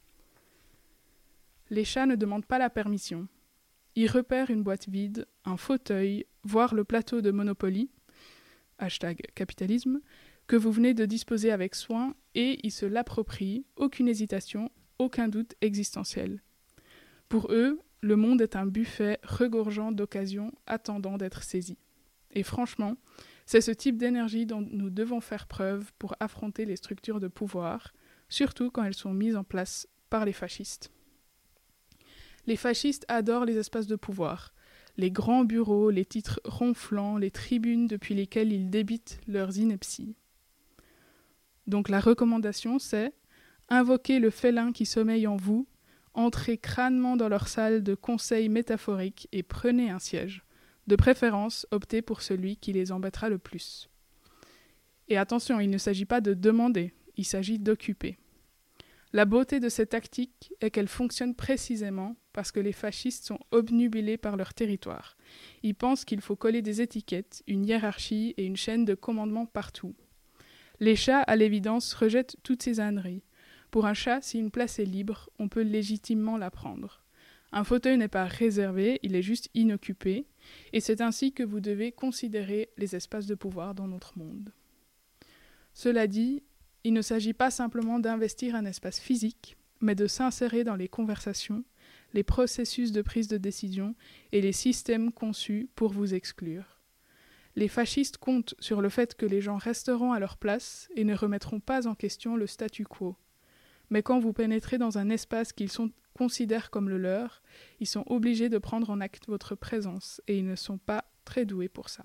Les chats ne demandent pas la permission. Ils repèrent une boîte vide, un fauteuil, voire le plateau de Monopoly, hashtag capitalisme, que vous venez de disposer avec soin et ils se l'approprient, aucune hésitation, aucun doute existentiel. Pour eux, le monde est un buffet regorgeant d'occasions attendant d'être saisi. Et franchement, c'est ce type d'énergie dont nous devons faire preuve pour affronter les structures de pouvoir, surtout quand elles sont mises en place par les fascistes. Les fascistes adorent les espaces de pouvoir, les grands bureaux, les titres ronflants, les tribunes depuis lesquelles ils débitent leurs inepties. Donc la recommandation, c'est « Invoquez le félin qui sommeille en vous, entrez crânement dans leur salle de conseil métaphorique et prenez un siège. De préférence, optez pour celui qui les embêtera le plus. » Et attention, il ne s'agit pas de demander, il s'agit d'occuper. La beauté de cette tactique est qu'elle fonctionne précisément parce que les fascistes sont obnubilés par leur territoire. Ils pensent qu'il faut coller des étiquettes, une hiérarchie et une chaîne de commandement partout. Les chats, à l'évidence, rejettent toutes ces âneries. Pour un chat, si une place est libre, on peut légitimement la prendre. Un fauteuil n'est pas réservé, il est juste inoccupé, et c'est ainsi que vous devez considérer les espaces de pouvoir dans notre monde. Cela dit, il ne s'agit pas simplement d'investir un espace physique, mais de s'insérer dans les conversations, les processus de prise de décision et les systèmes conçus pour vous exclure. Les fascistes comptent sur le fait que les gens resteront à leur place et ne remettront pas en question le statu quo. Mais quand vous pénétrez dans un espace qu'ils sont, considèrent comme le leur, ils sont obligés de prendre en acte votre présence et ils ne sont pas très doués pour ça.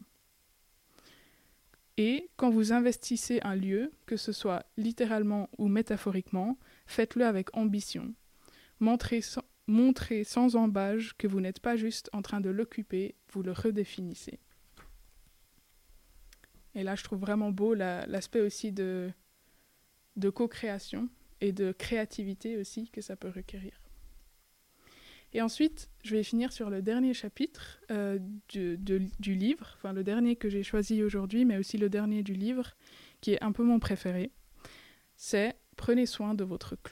Et quand vous investissez un lieu, que ce soit littéralement ou métaphoriquement, faites-le avec ambition. Montrez sans, montrez sans embâge que vous n'êtes pas juste en train de l'occuper, vous le redéfinissez. Et là, je trouve vraiment beau la, l'aspect aussi de, de co-création et de créativité aussi que ça peut requérir. Et ensuite, je vais finir sur le dernier chapitre euh, du, de, du livre, enfin le dernier que j'ai choisi aujourd'hui, mais aussi le dernier du livre, qui est un peu mon préféré. C'est « Prenez soin de votre clan ».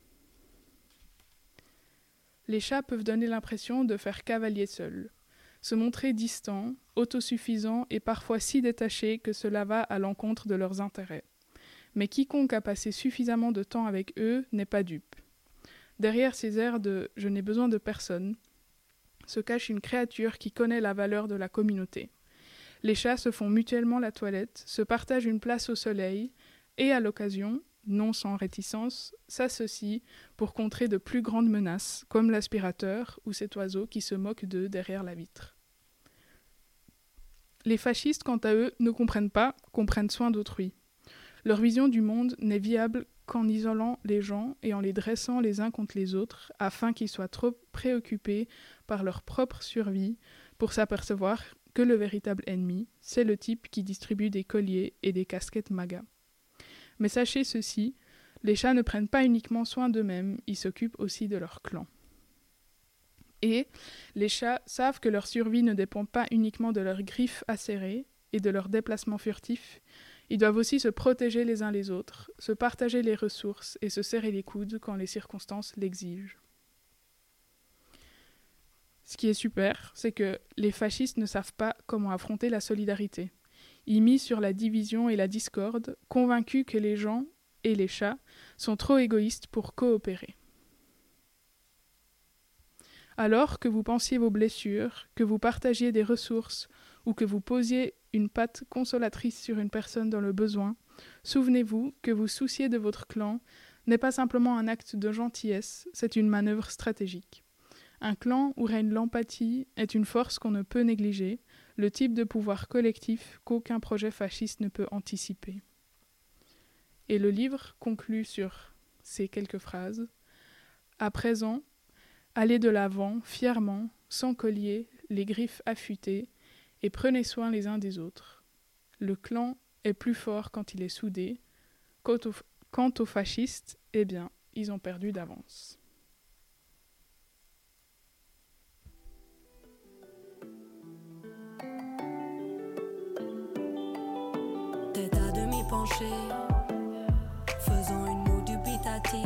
Les chats peuvent donner l'impression de faire cavalier seul, se montrer distants, autosuffisants et parfois si détachés que cela va à l'encontre de leurs intérêts. Mais quiconque a passé suffisamment de temps avec eux n'est pas dupe. Derrière ces airs de « je n'ai besoin de personne » se cache une créature qui connaît la valeur de la communauté. Les chats se font mutuellement la toilette, se partagent une place au soleil et à l'occasion, non sans réticence, s'associent pour contrer de plus grandes menaces, comme l'aspirateur ou cet oiseau qui se moque d'eux derrière la vitre. Les fascistes, quant à eux, ne comprennent pas qu'on prenne soin d'autrui. Leur vision du monde n'est viable qu'en isolant les gens et en les dressant les uns contre les autres, afin qu'ils soient trop préoccupés par leur propre survie pour s'apercevoir que le véritable ennemi, c'est le type qui distribue des colliers et des casquettes MAGA. Mais sachez ceci, les chats ne prennent pas uniquement soin d'eux-mêmes, ils s'occupent aussi de leur clan. Et les chats savent que leur survie ne dépend pas uniquement de leurs griffes acérées et de leurs déplacements furtifs. Ils doivent aussi se protéger les uns les autres, se partager les ressources et se serrer les coudes quand les circonstances l'exigent. Ce qui est super, c'est que les fascistes ne savent pas comment affronter la solidarité. Ils misent sur la division et la discorde, convaincus que les gens et les chats sont trop égoïstes pour coopérer. Alors que vous pensiez vos blessures, que vous partagiez des ressources ou que vous posiez une patte consolatrice sur une personne dans le besoin, souvenez-vous que vous soucier de votre clan n'est pas simplement un acte de gentillesse, c'est une manœuvre stratégique. Un clan où règne l'empathie est une force qu'on ne peut négliger, le type de pouvoir collectif qu'aucun projet fasciste ne peut anticiper. Et le livre conclut sur ces quelques phrases. À présent, allez de l'avant, fièrement, sans collier, les griffes affûtées, et prenez soin les uns des autres. Le clan est plus fort quand il est soudé. Quant aux, quant aux fascistes, eh bien, ils ont perdu d'avance. Tête à demi penchée, faisant une moue dubitative.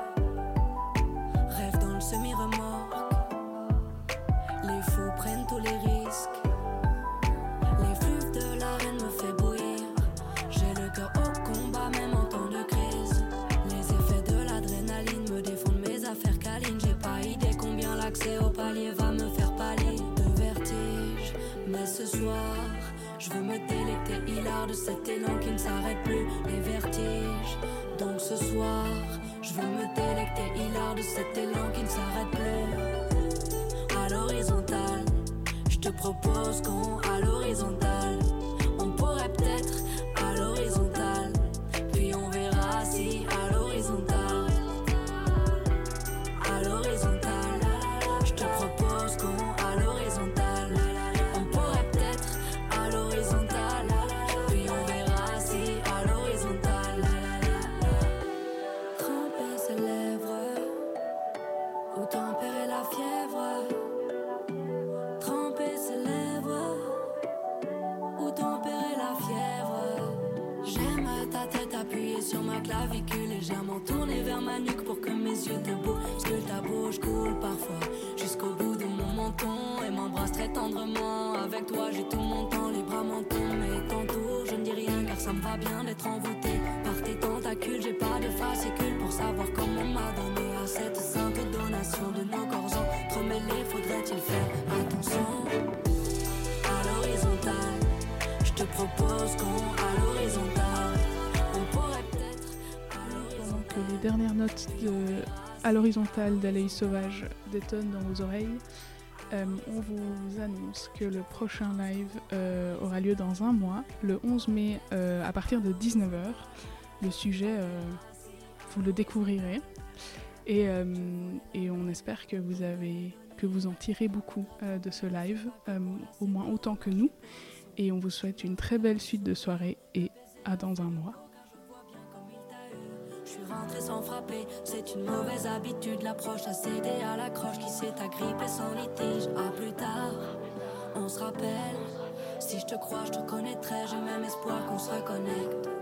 Rêve dans le semi-remorque, les fous prennent tous les risques. L'effluve de l'arène me fait bouillir. J'ai le cœur au combat, même en temps de crise. Les effets de l'adrénaline me défendent mes affaires câlines. J'ai pas idée combien l'accès au palier va me faire pâlir de vertige. Mais ce soir, je veux me délecter hilar de cet élan qui ne s'arrête plus, les vertiges. Donc ce soir, je veux me délecter hilar de cet élan qui ne s'arrête plus. À l'horizontale, je te propose qu'on à l'horizontale. On pourrait peut-être à l'horizontale, puis on verra si à l'horizontale. À l'horizontale, je te propose qu'on à l'horizontale. On pourrait peut-être à l'horizontale, puis on verra si à l'horizontale. Trempé, c'est Ou tempérer la fièvre, tremper ses lèvres. Ou tempérer la fièvre. J'aime ta tête appuyée sur ma clavicule, légèrement tournée vers ma nuque pour que mes yeux te bougent. Que ta bouche coule parfois jusqu'au bout de mon menton et m'embrasse très tendrement. Avec toi j'ai tout mon temps, les bras m'en tombent. Mais tantôt je ne dis rien car ça me va bien d'être envoûtée par tes tentacules. J'ai pas de fascicule pour savoir comment on m'a donné à cette sainte donation de nos corps entremêlés. Faudrait-il faire attention à l'horizontale? Je te propose qu'on à l'horizontale, on pourrait peut-être à l'horizontale. Pendant que les dernières notes de à l'horizontale d'Alaïs Sauvage détonnent dans vos oreilles, euh, on vous annonce que le prochain live euh, aura lieu dans un mois, le onze mai, euh, à partir de dix-neuf heures. Le sujet, euh, vous le découvrirez. Et, euh, et on espère que vous, avez, que vous en tirez beaucoup euh, de ce live, euh, au moins autant que nous. Et on vous souhaite une très belle suite de soirée et à dans un mois. Je suis rentrée sans frapper, c'est une mauvaise habitude. L'approche a cédé à l'accroche qui s'est agrippée sans litige. À plus tard, on se rappelle. Si je te crois, je te connaîtrai. J'ai même espoir qu'on se reconnecte.